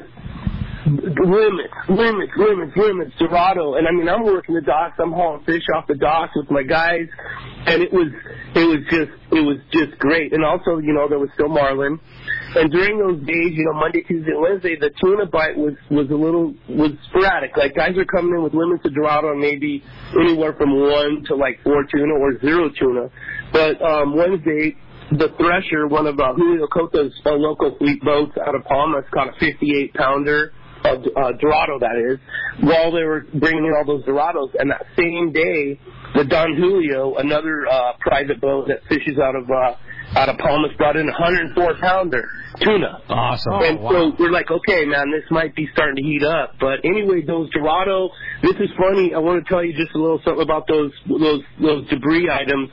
limits, limits, limits, limits, Dorado. And I mean, I'm working the docks, I'm hauling fish off the docks with my guys, and it was, it was just, it was just great. And also, you know, there was still marlin. And during those days, you know, Monday, Tuesday, and Wednesday, the tuna bite was, was a little, was sporadic. Like, guys are coming in with limits of Dorado and maybe anywhere from one to like four tuna or zero tuna. But, um, Wednesday, the Thresher, one of uh, Julio Cota's uh, local fleet boats out of Palmas, caught a fifty-eight pounder. Of uh, Dorado, that is, while they were bringing in all those Dorados. And that same day, the Don Julio, another uh, private boat that fishes out of uh, out of Palmas, brought in a one hundred four pounder tuna. Awesome. Oh, and wow. so we're like, okay, man, this might be starting to heat up. But anyway, those Dorado, this is funny. I want to tell you just a little something about those those those debris items.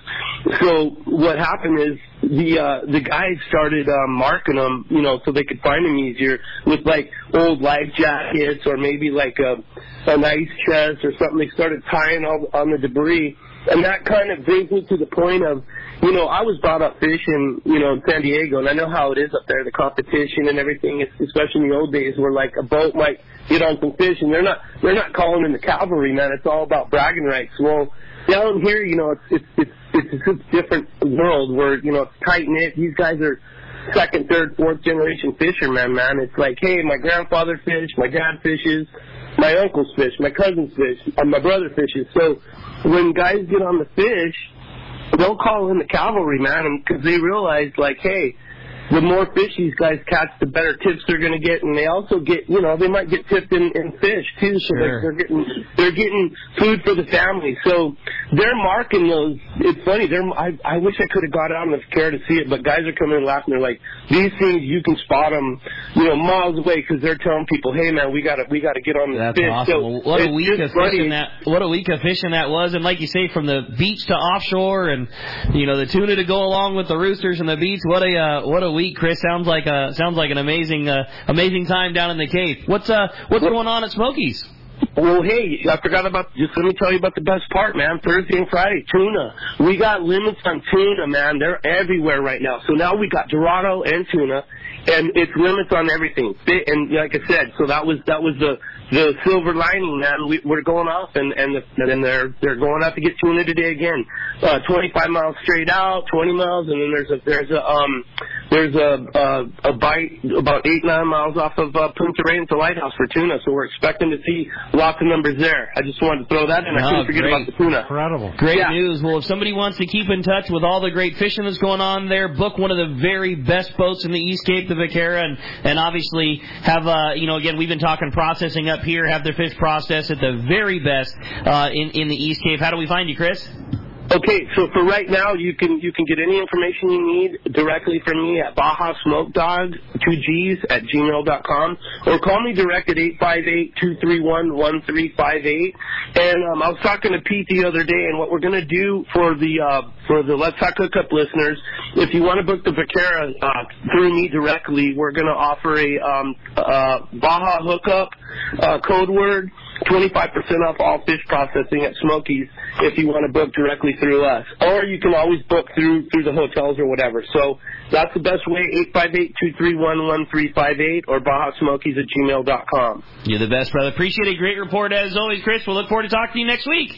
so what happened is the uh, the guys started um, marking them, you know, so they could find them easier with like old life jackets or maybe like a an ice chest or something. They started tying all on the debris, and that kind of brings me to the point of, you know, I was brought up fishing, you know, in San Diego, and I know how it is up there, the competition and everything, especially in the old days where, like, a boat might get on some fish, and they're not they're not calling in the cavalry, man. It's all about bragging rights. Well, down here, you know, it's it's it's, it's a different world where, you know, it's tight-knit. These guys are second, third, fourth generation fishermen, man. It's like, hey, my grandfather fished, my dad fishes, my uncles fish, my cousins fish, and my brother fishes. So when guys get on the fish, they'll call in the cavalry, man, because they realize, like, hey, the more fish these guys catch, the better tips they're going to get, and they also get, you know, they might get tipped in, in fish too. So Sure. they're getting they're getting food for the family. So they're marking those. It's funny. They're I I wish I could have got out in the care to see it, but guys are coming in laughing. They're like, these things you can spot them, you know, miles away because they're telling people, hey man, we got to we got to get on the That's fish. awesome. So Well, what a it's week just of fishing funny. that! What a week of fishing that was, and like you say, from the beach to offshore, and you know the tuna to go along with the roosters and the beach. What a uh, what a week, Chris! Sounds like a sounds like an amazing uh, amazing time down in the Cape. What's uh what's going on at Smokies? Well, hey, I forgot about, just let me tell you about the best part, man. Thursday and Friday, tuna. We got limits on tuna, man. They're everywhere right now. So now we got Dorado and tuna, and it's limits on everything. And like I said, so that was that was the the silver lining, man. We, we're going off, and and, the, and they're they're going out to get tuna today again. Uh, twenty-five miles straight out, twenty miles, and then there's a there's a um there's a a, a bite about eight nine miles off of uh, Punta Rey into Lighthouse for tuna. So we're expecting to see lots of numbers there. I just wanted to throw that in. I Oh, couldn't forget great. about the tuna. Incredible. Great Yeah. news. Well, if somebody wants to keep in touch with all the great fishing that's going on there, book one of the very best boats in the East Cape, the Vaquera, and, and obviously have, uh, you know, again, we've been talking processing up here, have their fish processed at the very best uh, in, in the East Cape. How do we find you, Chris? Okay, so for right now, you can you can get any information you need directly from me at Baja Smoke Dog, two G's, at gmail dot com, or call me direct at eight five eight, two three one, one three five eight. And um, I was talking to Pete the other day, and what we're going to do for the uh, for the Let's Talk Hookup listeners, if you want to book the Vaquera uh, through me directly, we're going to offer a um, uh, Baja Hookup uh, code word, twenty-five percent off all fish processing at Smokies if you want to book directly through us. Or you can always book through through the hotels or whatever. So that's the best way, eight five eight, two three one, one three five eight or baja smokies at gmail dot com. You're the best, brother. Appreciate a great report as always, Chris. We'll look forward to talking to you next week.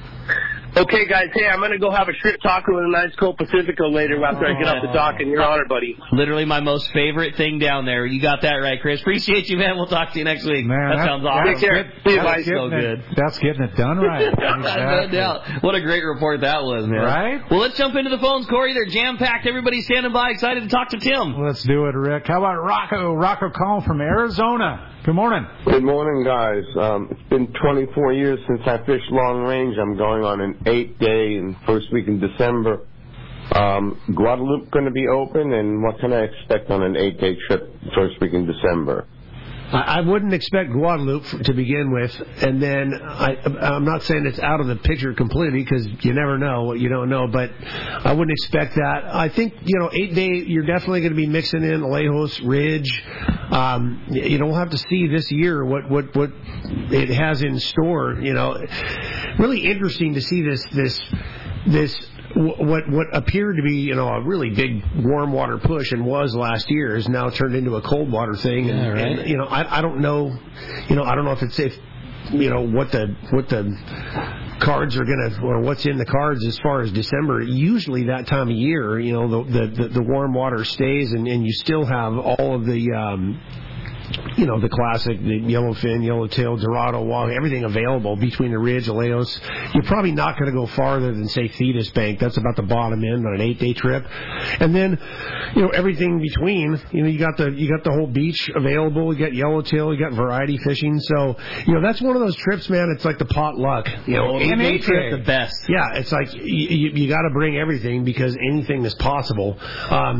Okay, guys, hey, I'm going to go have a shrimp taco and a nice Coke Pacifico later after I get off the dock, and your honor, buddy. Literally my most favorite thing down there. You got that right, Chris. Appreciate you, man. We'll talk to you next week. Man, that, that- sounds awesome. Take care. See you, That's guys. So getting good. it, that's getting it done right. No Exactly. doubt. What a great report that was, man. Right? Well, let's jump into the phones, Corey. They're jam-packed. Everybody's standing by, excited to talk to Tim. Let's do it, Rick. How about Rocco? Rocco calling from Arizona. Good morning. Good morning, guys. Um, it's been twenty-four years since I fished long range. I'm going on an eight day in first week in December. Um, Guadalupe going to be open, and what can I expect on an eight day trip first week in December? I I wouldn't expect Guadalupe f- to begin with, and then I, I'm not saying it's out of the picture completely because you never know what you don't know, but I wouldn't expect that. I think, you know, eight day, you're definitely going to be mixing in Alejos, Ridge. Um, you don't have to see this year what, what, what it has in store. You know, really interesting to see this, this, this. What what appeared to be, you know, a really big warm water push and was last year is now turned into a cold water thing. And, Yeah, right. and you know, I I don't know, you know, I don't know if it's if you know what the what the cards are gonna or what's in the cards as far as December. Usually that time of year, you know, the the, the, the warm water stays and, and you still have all of the. Um, You know, the classic, the yellowfin, yellowtail, Dorado, walleye, everything available between the Ridge, Aleos. You're probably not going to go farther than, say, Thetis Bank. That's about the bottom end on an eight-day trip. And then, you know, everything between, you know, you got the you got the whole beach available. You got yellowtail. You got variety fishing. So, you know, that's one of those trips, man. It's like the potluck. You know, An eight-day eight trip. the best. Yeah, it's like you, you, you got to bring everything because anything is possible. Um,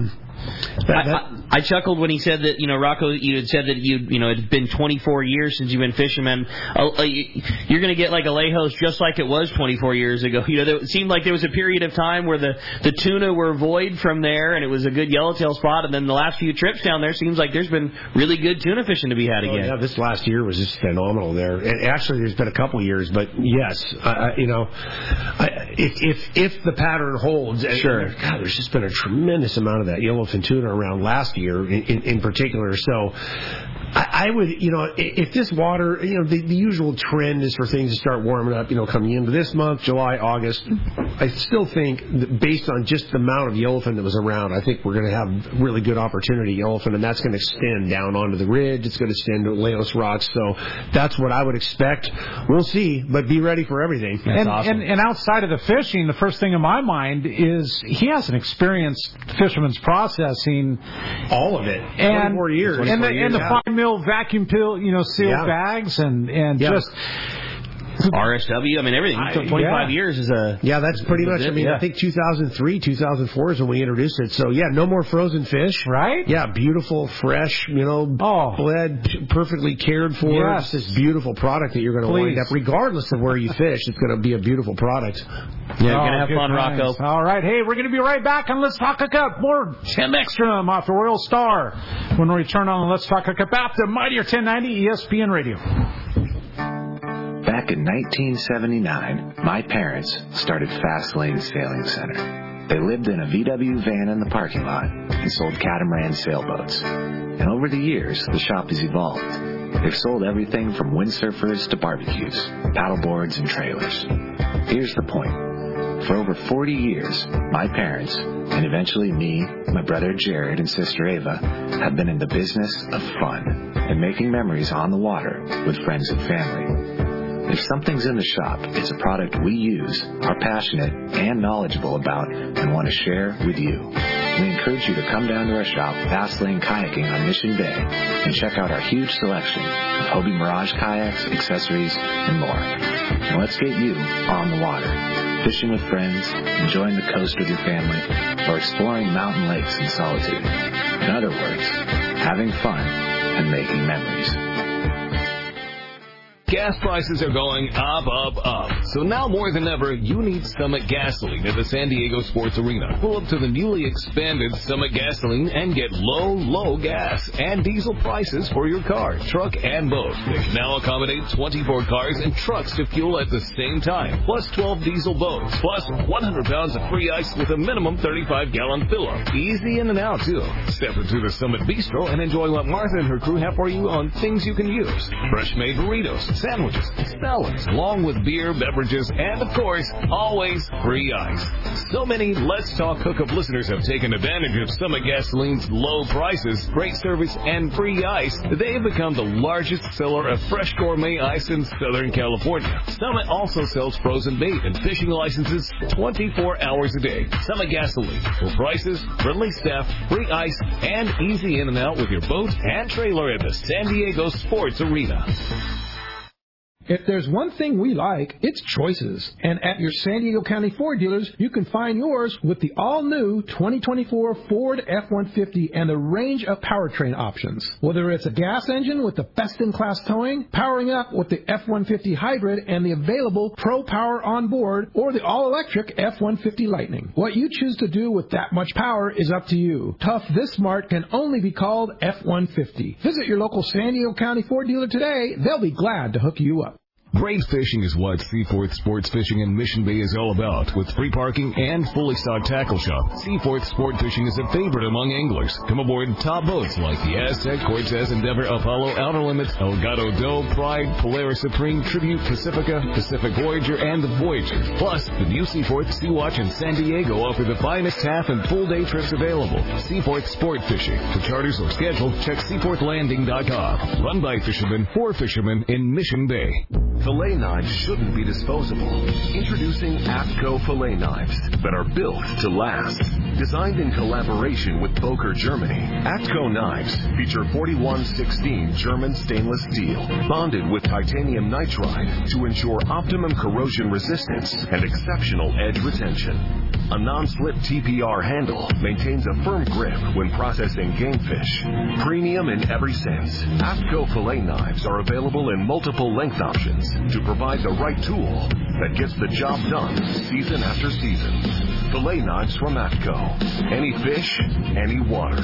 I, I, I chuckled when he said that, you know, Rocco, you had said that you you know, it had been twenty-four years since you've been fishing, man. Uh, you're going to get like Alejos just like it was twenty-four years ago. You know, there, it seemed like there was a period of time where the, the tuna were void from there, and it was a good yellowtail spot, and then the last few trips down there seems like there's been really good tuna fishing to be had again. Oh, yeah, this last year was just phenomenal there. And actually, there's been a couple years, but yes, uh, you know, I, if, if if the pattern holds, sure. And, God, there's just been a tremendous amount of that yellowfin tuna around last year in, in, in particular. So I, I would, you know, if this water, you know, the, the usual trend is for things to start warming up, you know, coming into this month, July, August. I still think that based on just the amount of yellowfin that was around, I think we're going to have really good opportunity yellowfin, and that's going to extend down onto the ridge. It's going to extend to Laos Rocks. So that's what I would expect. We'll see, but be ready for everything. That's and, awesome. and, and outside of the fishing, the first thing in my mind is he has an experienced fisherman's processing. All of it. And, twenty-four years. And the, years, and the yeah. fine mill vacuum pill, you know, sealed yeah. bags and, and yeah. just... R S W, I mean, everything. twenty-five yeah. years is a... Yeah, that's pretty much, I mean, yeah. I think two thousand three, two thousand four is when we introduced it. So, yeah, no more frozen fish. Right? Yeah, beautiful, fresh, you know, oh. bled, perfectly cared for. Yes. It's this beautiful product that you're going to wind up, regardless of where you fish, it's going to be a beautiful product. Yeah, oh, going to have fun, times. Rocco. All right, hey, we're going to be right back on Let's Talk Hookup. More Tim Ekstrom off the Royal Star when we return on Let's Talk Hookup after Mightier ten ninety E S P N Radio. Back in nineteen seventy-nine, my parents started Fast Lane Sailing Center. They lived in a V W van in the parking lot and sold catamaran sailboats. And over the years, the shop has evolved. They've sold everything from windsurfers to barbecues, paddleboards and trailers. Here's the point. For over forty years, my parents, and eventually me, my brother Jared, and sister Ava, have been in the business of fun and making memories on the water with friends and family. If something's in the shop, it's a product we use, are passionate and knowledgeable about, and want to share with you. We encourage you to come down to our shop, Fast Lane Kayaking on Mission Bay, and check out our huge selection of Hobie Mirage kayaks, accessories, and more. And let's get you on the water, fishing with friends, enjoying the coast with your family, or exploring mountain lakes in solitude. In other words, having fun and making memories. Gas prices are going up, up, up. So now more than ever, you need Summit Gasoline at the San Diego Sports Arena. Pull up to the newly expanded Summit Gasoline and get low, low gas and diesel prices for your car, truck, and boat. They can now accommodate twenty-four cars and trucks to fuel at the same time, plus twelve diesel boats, plus one hundred pounds of free ice with a minimum thirty-five gallon fill-up. Easy in and out, too. Step into the Summit Bistro and enjoy what Martha and her crew have for you on things you can use. Fresh-made burritos, sandwiches, salads, along with beer, beverages, and, of course, always free ice. So many Let's Talk Hookup listeners have taken advantage of Summit Gasoline's low prices, great service, and free ice that they have become the largest seller of fresh gourmet ice in Southern California. Summit also sells frozen bait and fishing licenses twenty-four hours a day. Summit Gasoline. For prices, friendly staff, free ice, and easy in and out with your boat and trailer at the San Diego Sports Arena. If there's one thing we like, it's choices. And at your San Diego County Ford dealers, you can find yours with the all-new twenty twenty-four Ford F one fifty and the range of powertrain options. Whether it's a gas engine with the best-in-class towing, powering up with the F one fifty Hybrid and the available Pro Power on board, or the all-electric F one fifty Lightning. What you choose to do with that much power is up to you. Tough this smart can only be called F one fifty. Visit your local San Diego County Ford dealer today. They'll be glad to hook you up. Great fishing is what Seaforth Sports Fishing in Mission Bay is all about. With free parking and fully stocked tackle shop, Seaforth Sport Fishing is a favorite among anglers. Come aboard top boats like the Aztec, Cortez, Endeavor, Apollo, Outer Limits, Elgato Doe, Pride, Polaris Supreme, Tribute, Pacifica, Pacific Voyager, and the Voyager. Plus, the new Seaforth Sea Watch in San Diego offer the finest half and full day trips available. Seaforth Sport Fishing. For charters or schedule, check seaforth landing dot com. Run by fishermen for fishermen in Mission Bay. Fillet knives shouldn't be disposable. Introducing APCO fillet knives that are built to last. Designed in collaboration with Boker, Germany, APCO knives feature forty-one sixteen German stainless steel, bonded with titanium nitride to ensure optimum corrosion resistance and exceptional edge retention. A non-slip T P R handle maintains a firm grip when processing game fish. Premium in every sense, AFTCO fillet knives are available in multiple length options to provide the right tool that gets the job done season after season. Fillet knives from AFTCO. Any fish, any water.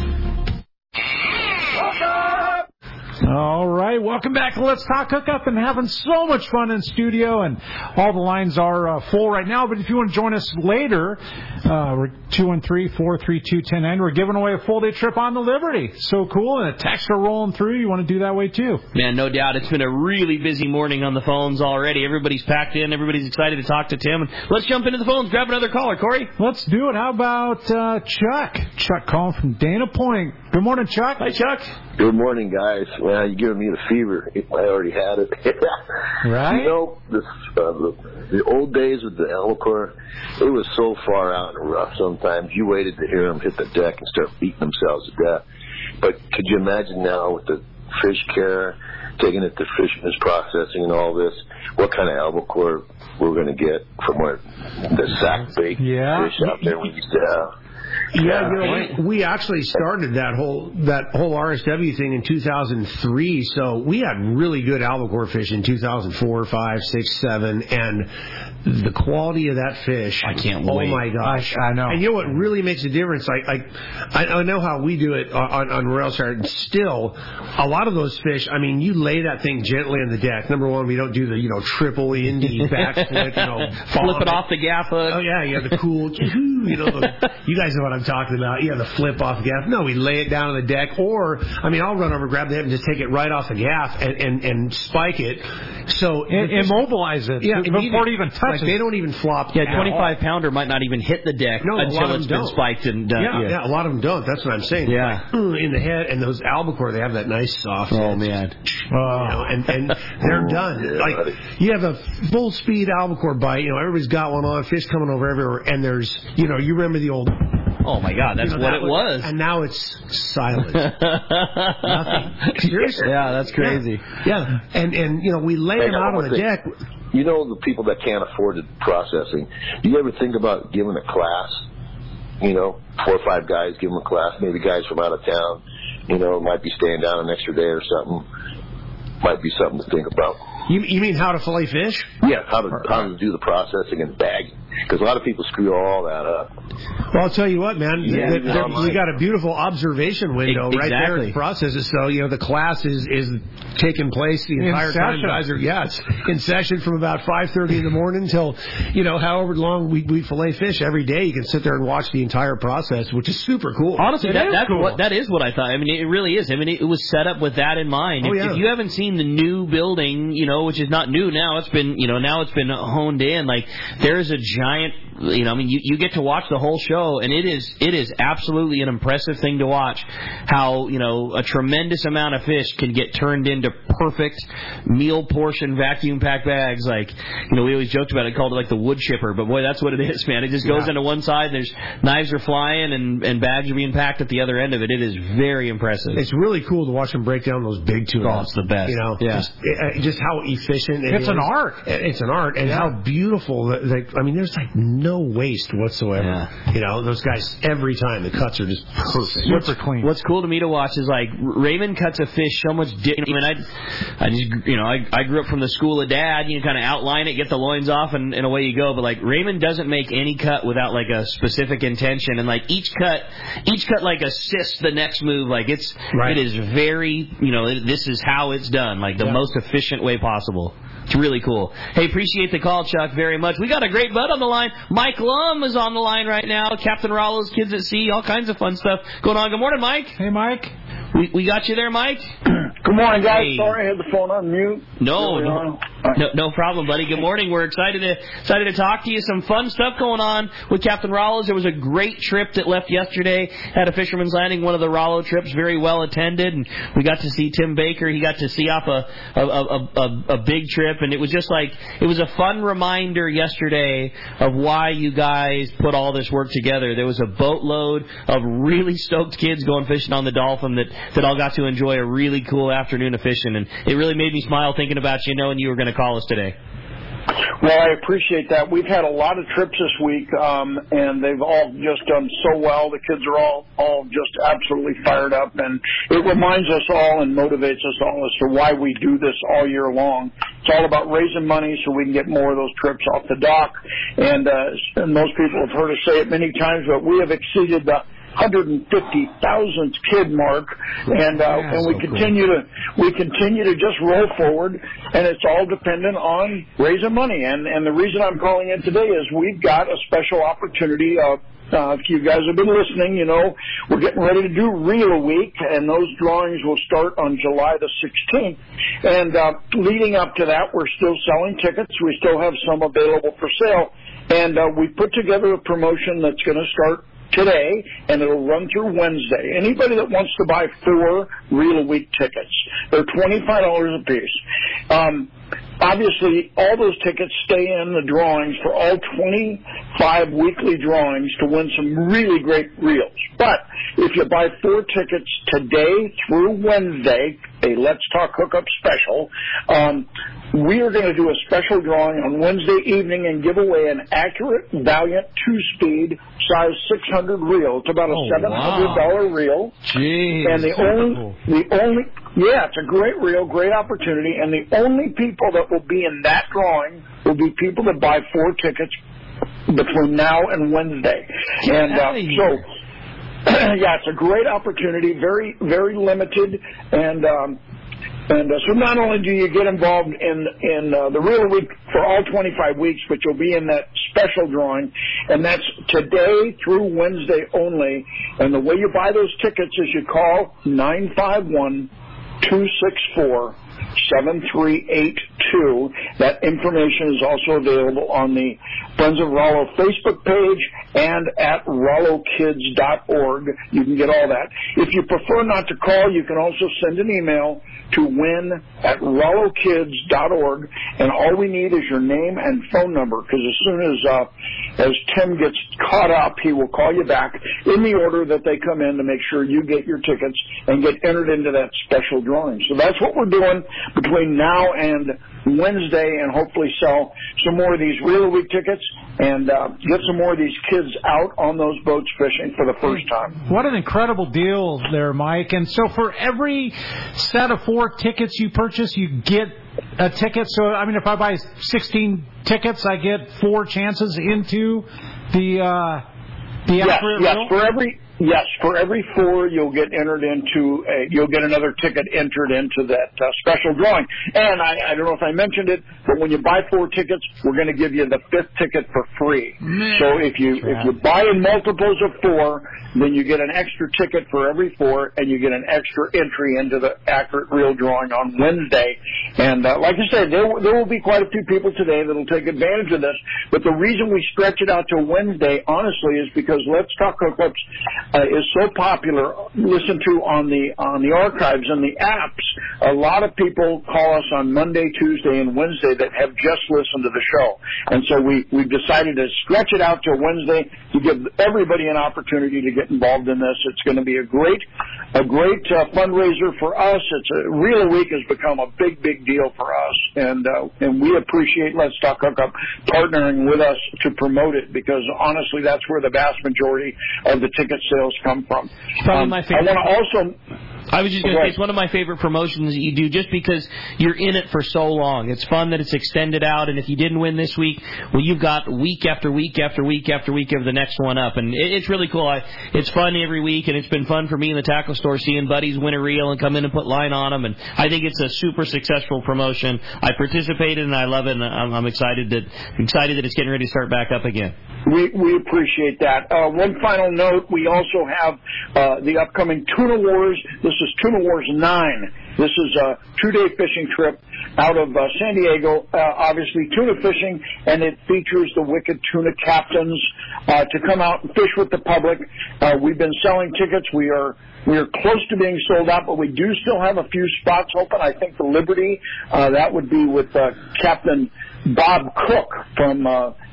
All right, welcome back to Let's Talk Hookup, and having so much fun in studio, and all the lines are uh, full right now. But if you want to join us later, uh, we're two one three, four three two, one zero nine. We're giving away a full-day trip on the Liberty. So cool, and the texts are rolling through. You want to do that way, too. Man, no doubt. It's been a really busy morning on the phones already. Everybody's packed in. Everybody's excited to talk to Tim. And let's jump into the phones. Grab another caller. Corey? Let's do it. How about uh, Chuck? Chuck calling from Dana Point. Good morning, Chuck. Hi, Chuck. Good morning, guys. Well, you're giving me the fever. I already had it. Right? You know, this, uh, the, the old days with the albacore, it was so far out and rough sometimes. You waited to hear them hit the deck and start beating themselves to death. But could you imagine now with the fish care, taking it to fisherman's processing and all this, what kind of albacore we're going to get from where the sack bait yeah. fish out there we used to have? Yeah, you know, we, we actually started that whole that whole R S W thing in two thousand three, so we had really good albacore fish in two thousand four, five, six, seven, and the quality of that fish. I can't oh wait. Oh my gosh, I, I know. And you know what really makes a difference? Like, like I, I know how we do it on on Royal Star. Still, a lot of those fish. I mean, you lay that thing gently on the deck. Number one, we don't do the you know triple Indy backflip, you know, flip it off the gaff hook. Oh yeah, yeah, the cool, you know, the, you guys know what I'm talking about. Yeah, the flip off the gaff. No, we lay it down on the deck, or I mean, I'll run over, grab the head, and just take it right off the gaff and and, and spike it. So it, immobilize it. Yeah, before it even touches. Like they don't even flop. Yeah, twenty-five pounder might not even hit the deck no, until it's been don't. spiked and done. Yeah, yeah, yeah, a lot of them don't. That's what I'm saying. Yeah, like, in the head, and those albacore, they have that nice soft. Oh head. man, you know, and and they're done. Like you have a full speed albacore bite. You know, everybody's got one on. Fish coming over everywhere, and there's you know, you remember the old. Oh my God, that's you know, what that it was. And now it's silent. Nothing. Seriously. Yeah, that's crazy. Yeah, yeah. and and you know, we lay them out on the deck. You know, the people that can't afford the processing, do you ever think about giving a class? You know, four or five guys, give them a class, maybe guys from out of town, you know, might be staying down an extra day or something. Might be something to think about. You, you mean how to fillet fish? Yeah, how to how to do the processing and bagging. Because a lot of people screw all that up. Well, I'll tell you what, man. Yeah, the, the, we got a beautiful observation window exactly. right there in the processes. So, you know, the class is, is taking place the entire in time. Session. Guys are, yeah, it's in session from about five thirty in the morning until, you know, however long we, we fillet fish every day. You can sit there and watch the entire process, which is super cool. Honestly, that, that's cool. what, that is what I thought. I mean, it really is. I mean, it was set up with that in mind. Oh, if, yeah. if you haven't seen the new building, you know, which is not new now, it's been, you know, now it's been honed in. Like, there's a giant, you know, I mean, you, you get to watch the whole show, and it is it is absolutely an impressive thing to watch how, you know, a tremendous amount of fish can get turned into perfect meal portion vacuum pack bags. Like, you know, we always joked about it, called it like the wood chipper, but boy, that's what it is, man. It just goes yeah. into one side, there's knives are flying, and, and bags are being packed at the other end of it. It is very impressive. It's really cool to watch them break down those big tuna. Oh, it's the best. You know, yeah. just, uh, just how efficient it it's is. It's an art. It's an art, and yeah. how beautiful. Like, I mean, there's like no waste whatsoever. Yeah. You know, those guys, every time the cuts are just perfect. Super what's, clean. What's cool to me to watch is like Raymond cuts a fish so much. Di- I mean, I, I just, you know, I, I grew up from the school of dad. You kind of outline it, get the loins off, and, and away you go. But like Raymond doesn't make any cut without like a specific intention, and like each cut, each cut like assists the next move. Like it's, right. it is very, you know, it, this is how it's done, like the yeah. most efficient way possible. It's really cool. Hey, appreciate the call, Chuck, very much. We got a great bud on the line. Mike Lum is on the line right now. Captain Rollo's Kids at Sea, all kinds of fun stuff going on. Good morning, Mike. Hey, Mike. We we got you there, Mike? Good morning, guys. Hey. Sorry I had the phone on mute. No, no, no, no problem, buddy. Good morning. We're excited to excited to talk to you. Some fun stuff going on with Captain Rollo's. There was a great trip that left yesterday at a Fisherman's Landing, one of the Rollo trips, very well attended, and we got to see Tim Baker. He got to see off a a, a, a a big trip, and it was just like it was a fun reminder yesterday of why you guys put all this work together. There was a boatload of really stoked kids going fishing on the Dolphin that that all got to enjoy a really cool afternoon of fishing, and it really made me smile thinking about you, knowing you were going to call us today. Well, I appreciate that. We've had a lot of trips this week, um, and they've all just done so well. The kids are all, all just absolutely fired up, and it reminds us all and motivates us all as to why we do this all year long. It's all about raising money so we can get more of those trips off the dock, and, uh, and most people have heard us say it many times, but we have exceeded the one hundred fifty thousandth kid mark, and uh, yeah, and we so continue cool. to we continue to just roll forward, and it's all dependent on raising money. And and the reason I'm calling in today is we've got a special opportunity. Uh, uh, if you guys have been listening, you know we're getting ready to do Reel Week, and those drawings will start on July the sixteenth. And uh, leading up to that, we're still selling tickets. We still have some available for sale, and uh, we put together a promotion that's going to start today, and it'll run through Wednesday. Anybody that wants to buy four Reel Week tickets, they're twenty-five dollars a piece. Um, obviously, all those tickets stay in the drawings for all twenty-five weekly drawings to win some really great reels. But if you buy four tickets today through Wednesday, a Let's Talk Hookup special, um, we are going to do a special drawing on Wednesday evening and give away an Accurate Valiant two-speed size six hundred reel. It's about a oh, seven hundred dollars wow. reel. Jeez. And the only, cool. the only, yeah, it's a great reel, great opportunity. And the only people that will be in that drawing will be people that buy four tickets between now and Wednesday. Get and uh, so. Yeah, it's a great opportunity, very, very limited, and um, and uh, so not only do you get involved in in uh, the Reel Week for all twenty-five weeks, but you'll be in that special drawing, and that's today through Wednesday only. And the way you buy those tickets is you call nine five one, two six four, seven three eight two. That information is also available on the Friends of Rollo Facebook page and at rollo kids dot org. You can get all that. If you prefer not to call, you can also send an email to win at rollo kids dot org, and all we need is your name and phone number, because as soon as uh, as Tim gets caught up, he will call you back in the order that they come in to make sure you get your tickets and get entered into that special drawing. So that's what we're doing between now and Wednesday, and hopefully sell some more of these Reel Week tickets and uh, get some more of these kids out on those boats fishing for the first time. What an incredible deal there, Mike. And so for every set of four tickets you purchase, you get a ticket. So, I mean, if I buy sixteen tickets, I get four chances into the uh, the yes, accurate yes, reel? for every Yes, for every four, you'll get entered into a, you'll get another ticket entered into that uh, special drawing. And I, I don't know if I mentioned it, but when you buy four tickets, we're going to give you the fifth ticket for free. Man. So if you if you buy in multiples of four, then you get an extra ticket for every four, and you get an extra entry into the Accurate Reel drawing on Wednesday. And uh, like I said, there there will be quite a few people today that will take advantage of this. But the reason we stretch it out to Wednesday, honestly, is because Let's Talk Hookups Uh, is so popular, listened to on the on the archives and the apps. A lot of people call us on Monday, Tuesday, and Wednesday that have just listened to the show, and so we we've decided to stretch it out to Wednesday to give everybody an opportunity to get involved in this. It's going to be a great a great uh, fundraiser for us. It's a Reel Week has become a big big deal for us, and uh, and we appreciate Let's Talk Hookup partnering with us to promote it, because honestly, that's where the vast majority of the ticket sales come from. Probably um, my favorite. I want to also. I was just going to say, it's one of my favorite promotions that you do, just because you're in it for so long. It's fun that it's extended out, and if you didn't win this week, well, you've got week after week after week after week of the next one up, and it, it's really cool. I, it's fun every week, and it's been fun for me in the tackle store seeing buddies win a reel and come in and put line on them, and I think it's a super successful promotion. I participated, and I love it, and I'm, I'm excited that excited that it's getting ready to start back up again. We we appreciate that. Uh, one final note, we also have uh, the upcoming Tuna Wars. This is Tuna Wars nine. This is a two-day fishing trip out of uh, San Diego, uh, obviously tuna fishing, and it features the Wicked Tuna captains uh, to come out and fish with the public. Uh, we've been selling tickets. We are we are close to being sold out, but we do still have a few spots open. I think the Liberty, uh, that would be with uh, Captain Bob Cook from uh,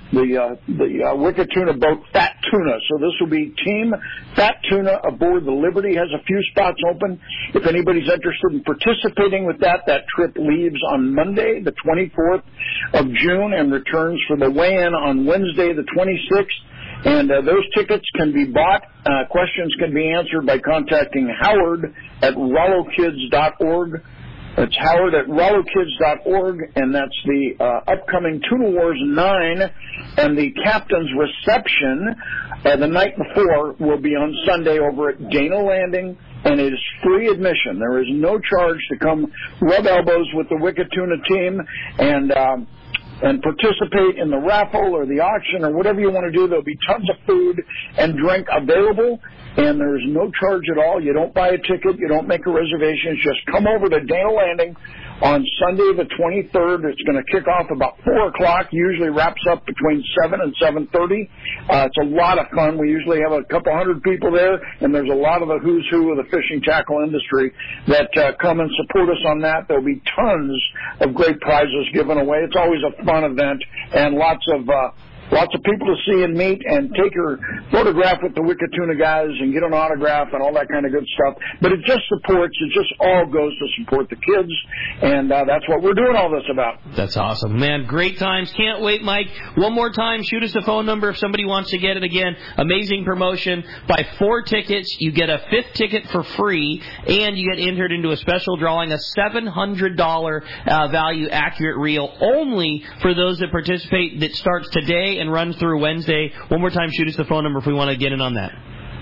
the uh, the uh, Wicked Tuna boat, Fat Tuna. So this will be Team Fat Tuna aboard the Liberty. Has a few spots open. If anybody's interested in participating with that, that trip leaves on Monday, the twenty-fourth of June, and returns for the weigh-in on Wednesday, the twenty-sixth. And uh, those tickets can be bought. Uh, questions can be answered by contacting Howard at rollo kids dot org. It's Howard at rollo kids dot org, and that's the uh, upcoming Tuna Wars nine, and the captain's reception uh, the night before will be on Sunday over at Dana Landing, and it is free admission. There is no charge to come rub elbows with the Wicked Tuna team and um, and participate in the raffle or the auction or whatever you want to do. There'll be tons of food and drink available, and there's no charge at all. You don't buy a ticket. You don't make a reservation. It's just come over to Dana Landing on Sunday the twenty-third. It's going to kick off about four o'clock, usually wraps up between seven and seven thirty. Uh, it's a lot of fun. We usually have a couple hundred people there, and there's a lot of the who's who of the fishing tackle industry that uh, come and support us on that. There'll be tons of great prizes given away. It's always a fun event, and lots of uh, Lots of people to see and meet, and take your photograph with the Wicked Tuna guys and get an autograph and all that kind of good stuff. But it just supports, it just all goes to support the kids, and uh, that's what we're doing all this about. That's awesome. Man, great times. Can't wait, Mike. One more time, shoot us a phone number if somebody wants to get it again. Amazing promotion. Buy four tickets, you get a fifth ticket for free, and you get entered into a special drawing, a seven hundred dollars uh, value accurate reel only for those that participate, that starts today and runs through Wednesday. One more time, shoot us the phone number if we want to get in on that.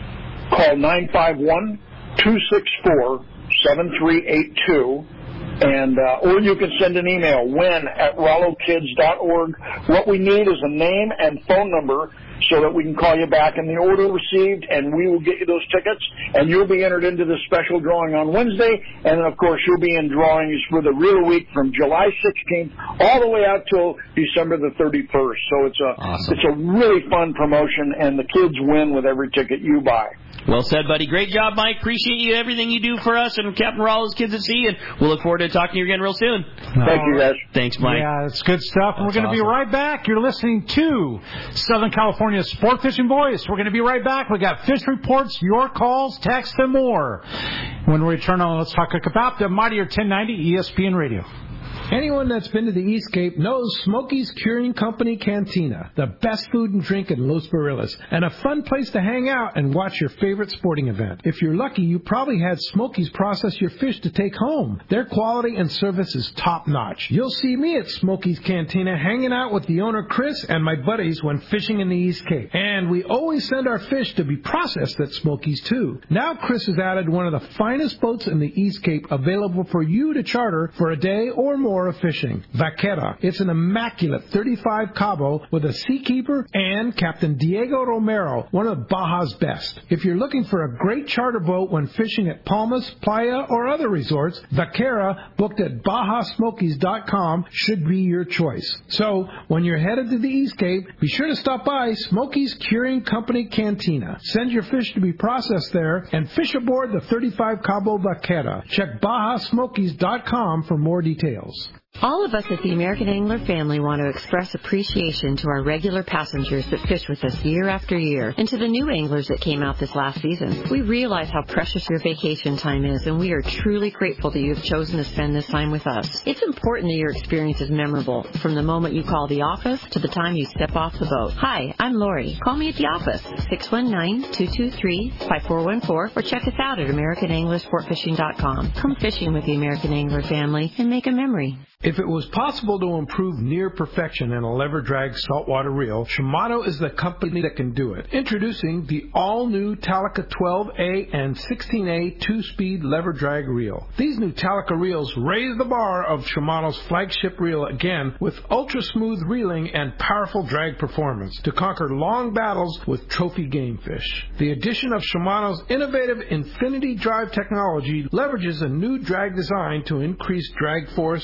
Call nine five one, two six four, seven three eight two, and uh, or you can send an email, win at rollo kids dot org. What we need is a name and phone number so that we can call you back in the order received, and we will get you those tickets, and you'll be entered into the special drawing on Wednesday, and then, of course, you'll be in drawings for the real week from July sixteenth all the way out till December the thirty-first. So it's a awesome. It's a really fun promotion, and the kids win with every ticket you buy. Well said, buddy. Great job, Mike. Appreciate you, everything you do for us and Captain Rollo's Kids at Sea, and we'll look forward to talking to you again real soon. Thank you, guys. Thanks, Mike. Yeah, it's good stuff. That's We're going to awesome. be right back. You're listening to Southern California's Sport Fishing Voice. We're going to be right back. We got fish reports, your calls, text, and more. When we return on Let's Talk About the Mightier ten ninety E S P N Radio. Anyone that's been to the East Cape knows Smokey's Curing Company Cantina, the best food and drink in Los Barillas, and a fun place to hang out and watch your favorite sporting event. If you're lucky, you probably had Smokey's process your fish to take home. Their quality and service is top-notch. You'll see me at Smokey's Cantina hanging out with the owner, Chris, and my buddies when fishing in the East Cape. And we always send our fish to be processed at Smokey's, too. Now Chris has added one of the finest boats in the East Cape available for you to charter for a day or more of fishing. Vaquera. It's an immaculate thirty-five Cabo with a seakeeper and Captain Diego Romero, one of Baja's best. If you're looking for a great charter boat when fishing at Palmas, Playa, or other resorts, Vaquera, booked at baja smokies dot com, should be your choice. So, when you're headed to the East Cape, be sure to stop by Smokey's Curing Company Cantina. Send your fish to be processed there and fish aboard the thirty-five Cabo Vaquera. Check baja smokies dot com for more details. All of us at the American Angler family want to express appreciation to our regular passengers that fish with us year after year, and to the new anglers that came out this last season. We realize how precious your vacation time is, and we are truly grateful that you have chosen to spend this time with us. It's important that your experience is memorable, from the moment you call the office to the time you step off the boat. Hi, I'm Lori. Call me at the office, six one nine, two two three, five four one four, or check us out at american angler sport fishing dot com. Come fishing with the American Angler family and make a memory. If it was possible to improve near perfection in a lever drag saltwater reel, Shimano is the company that can do it. Introducing the all-new Talica twelve A and sixteen A two-speed lever drag reel. These new Talica reels raise the bar of Shimano's flagship reel again with ultra-smooth reeling and powerful drag performance to conquer long battles with trophy game fish. The addition of Shimano's innovative Infinity Drive technology leverages a new drag design to increase drag force and produce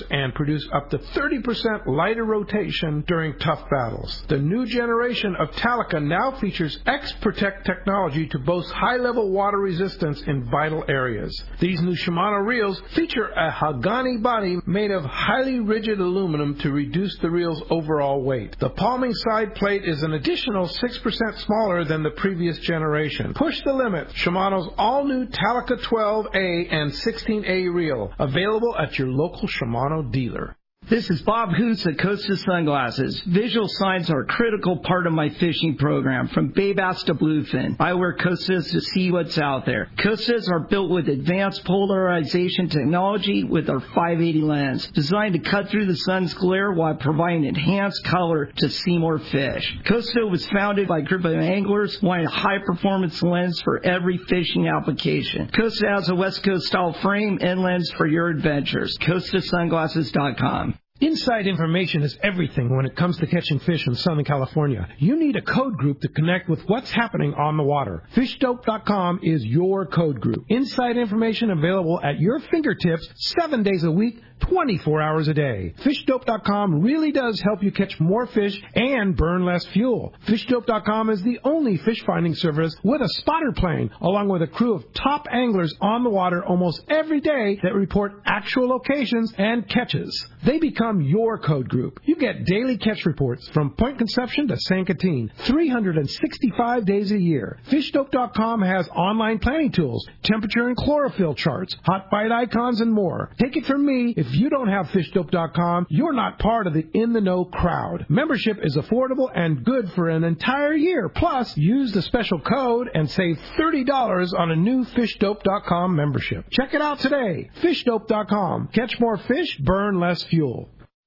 produce up to thirty percent lighter rotation during tough battles. The new generation of Talica now features X-Protect technology to boast high-level water resistance in vital areas. These new Shimano reels feature a Hagani body made of highly rigid aluminum to reduce the reel's overall weight. The palming side plate is an additional six percent smaller than the previous generation. Push the limit. Shimano's all-new Talica twelve A and sixteen A reel, available at your local Shimano dealer. This is Bob Hoots at Costa Sunglasses. Visual signs are a critical part of my fishing program, from bay bass to bluefin. I wear Costas to see what's out there. Costas are built with advanced polarization technology with our five eighty lens, designed to cut through the sun's glare while providing enhanced color to see more fish. Costa was founded by a group of anglers wanting a high-performance lens for every fishing application. Costa has a West Coast style frame and lens for your adventures. Costa Sunglasses dot com. Inside information is everything when it comes to catching fish in Southern California. You need a code group to connect with what's happening on the water. fish dope dot com is your code group. Inside information available at your fingertips seven days a week, twenty-four hours a day. fish dope dot com really does help you catch more fish and burn less fuel. fish dope dot com is the only fish finding service with a spotter plane, along with a crew of top anglers on the water almost every day that report actual locations and catches. They become your code group. You get daily catch reports from Point Conception to San Quintin, three hundred sixty-five days a year. fish dope dot com has online planning tools, temperature and chlorophyll charts, hot bite icons, and more. Take it from me, if you don't have fish dope dot com, you're not part of the in-the-know crowd. Membership is affordable and good for an entire year. Plus, use the special code and save thirty dollars on a new fish dope dot com membership. Check it out today. fish dope dot com. Catch more fish, burn less fuel.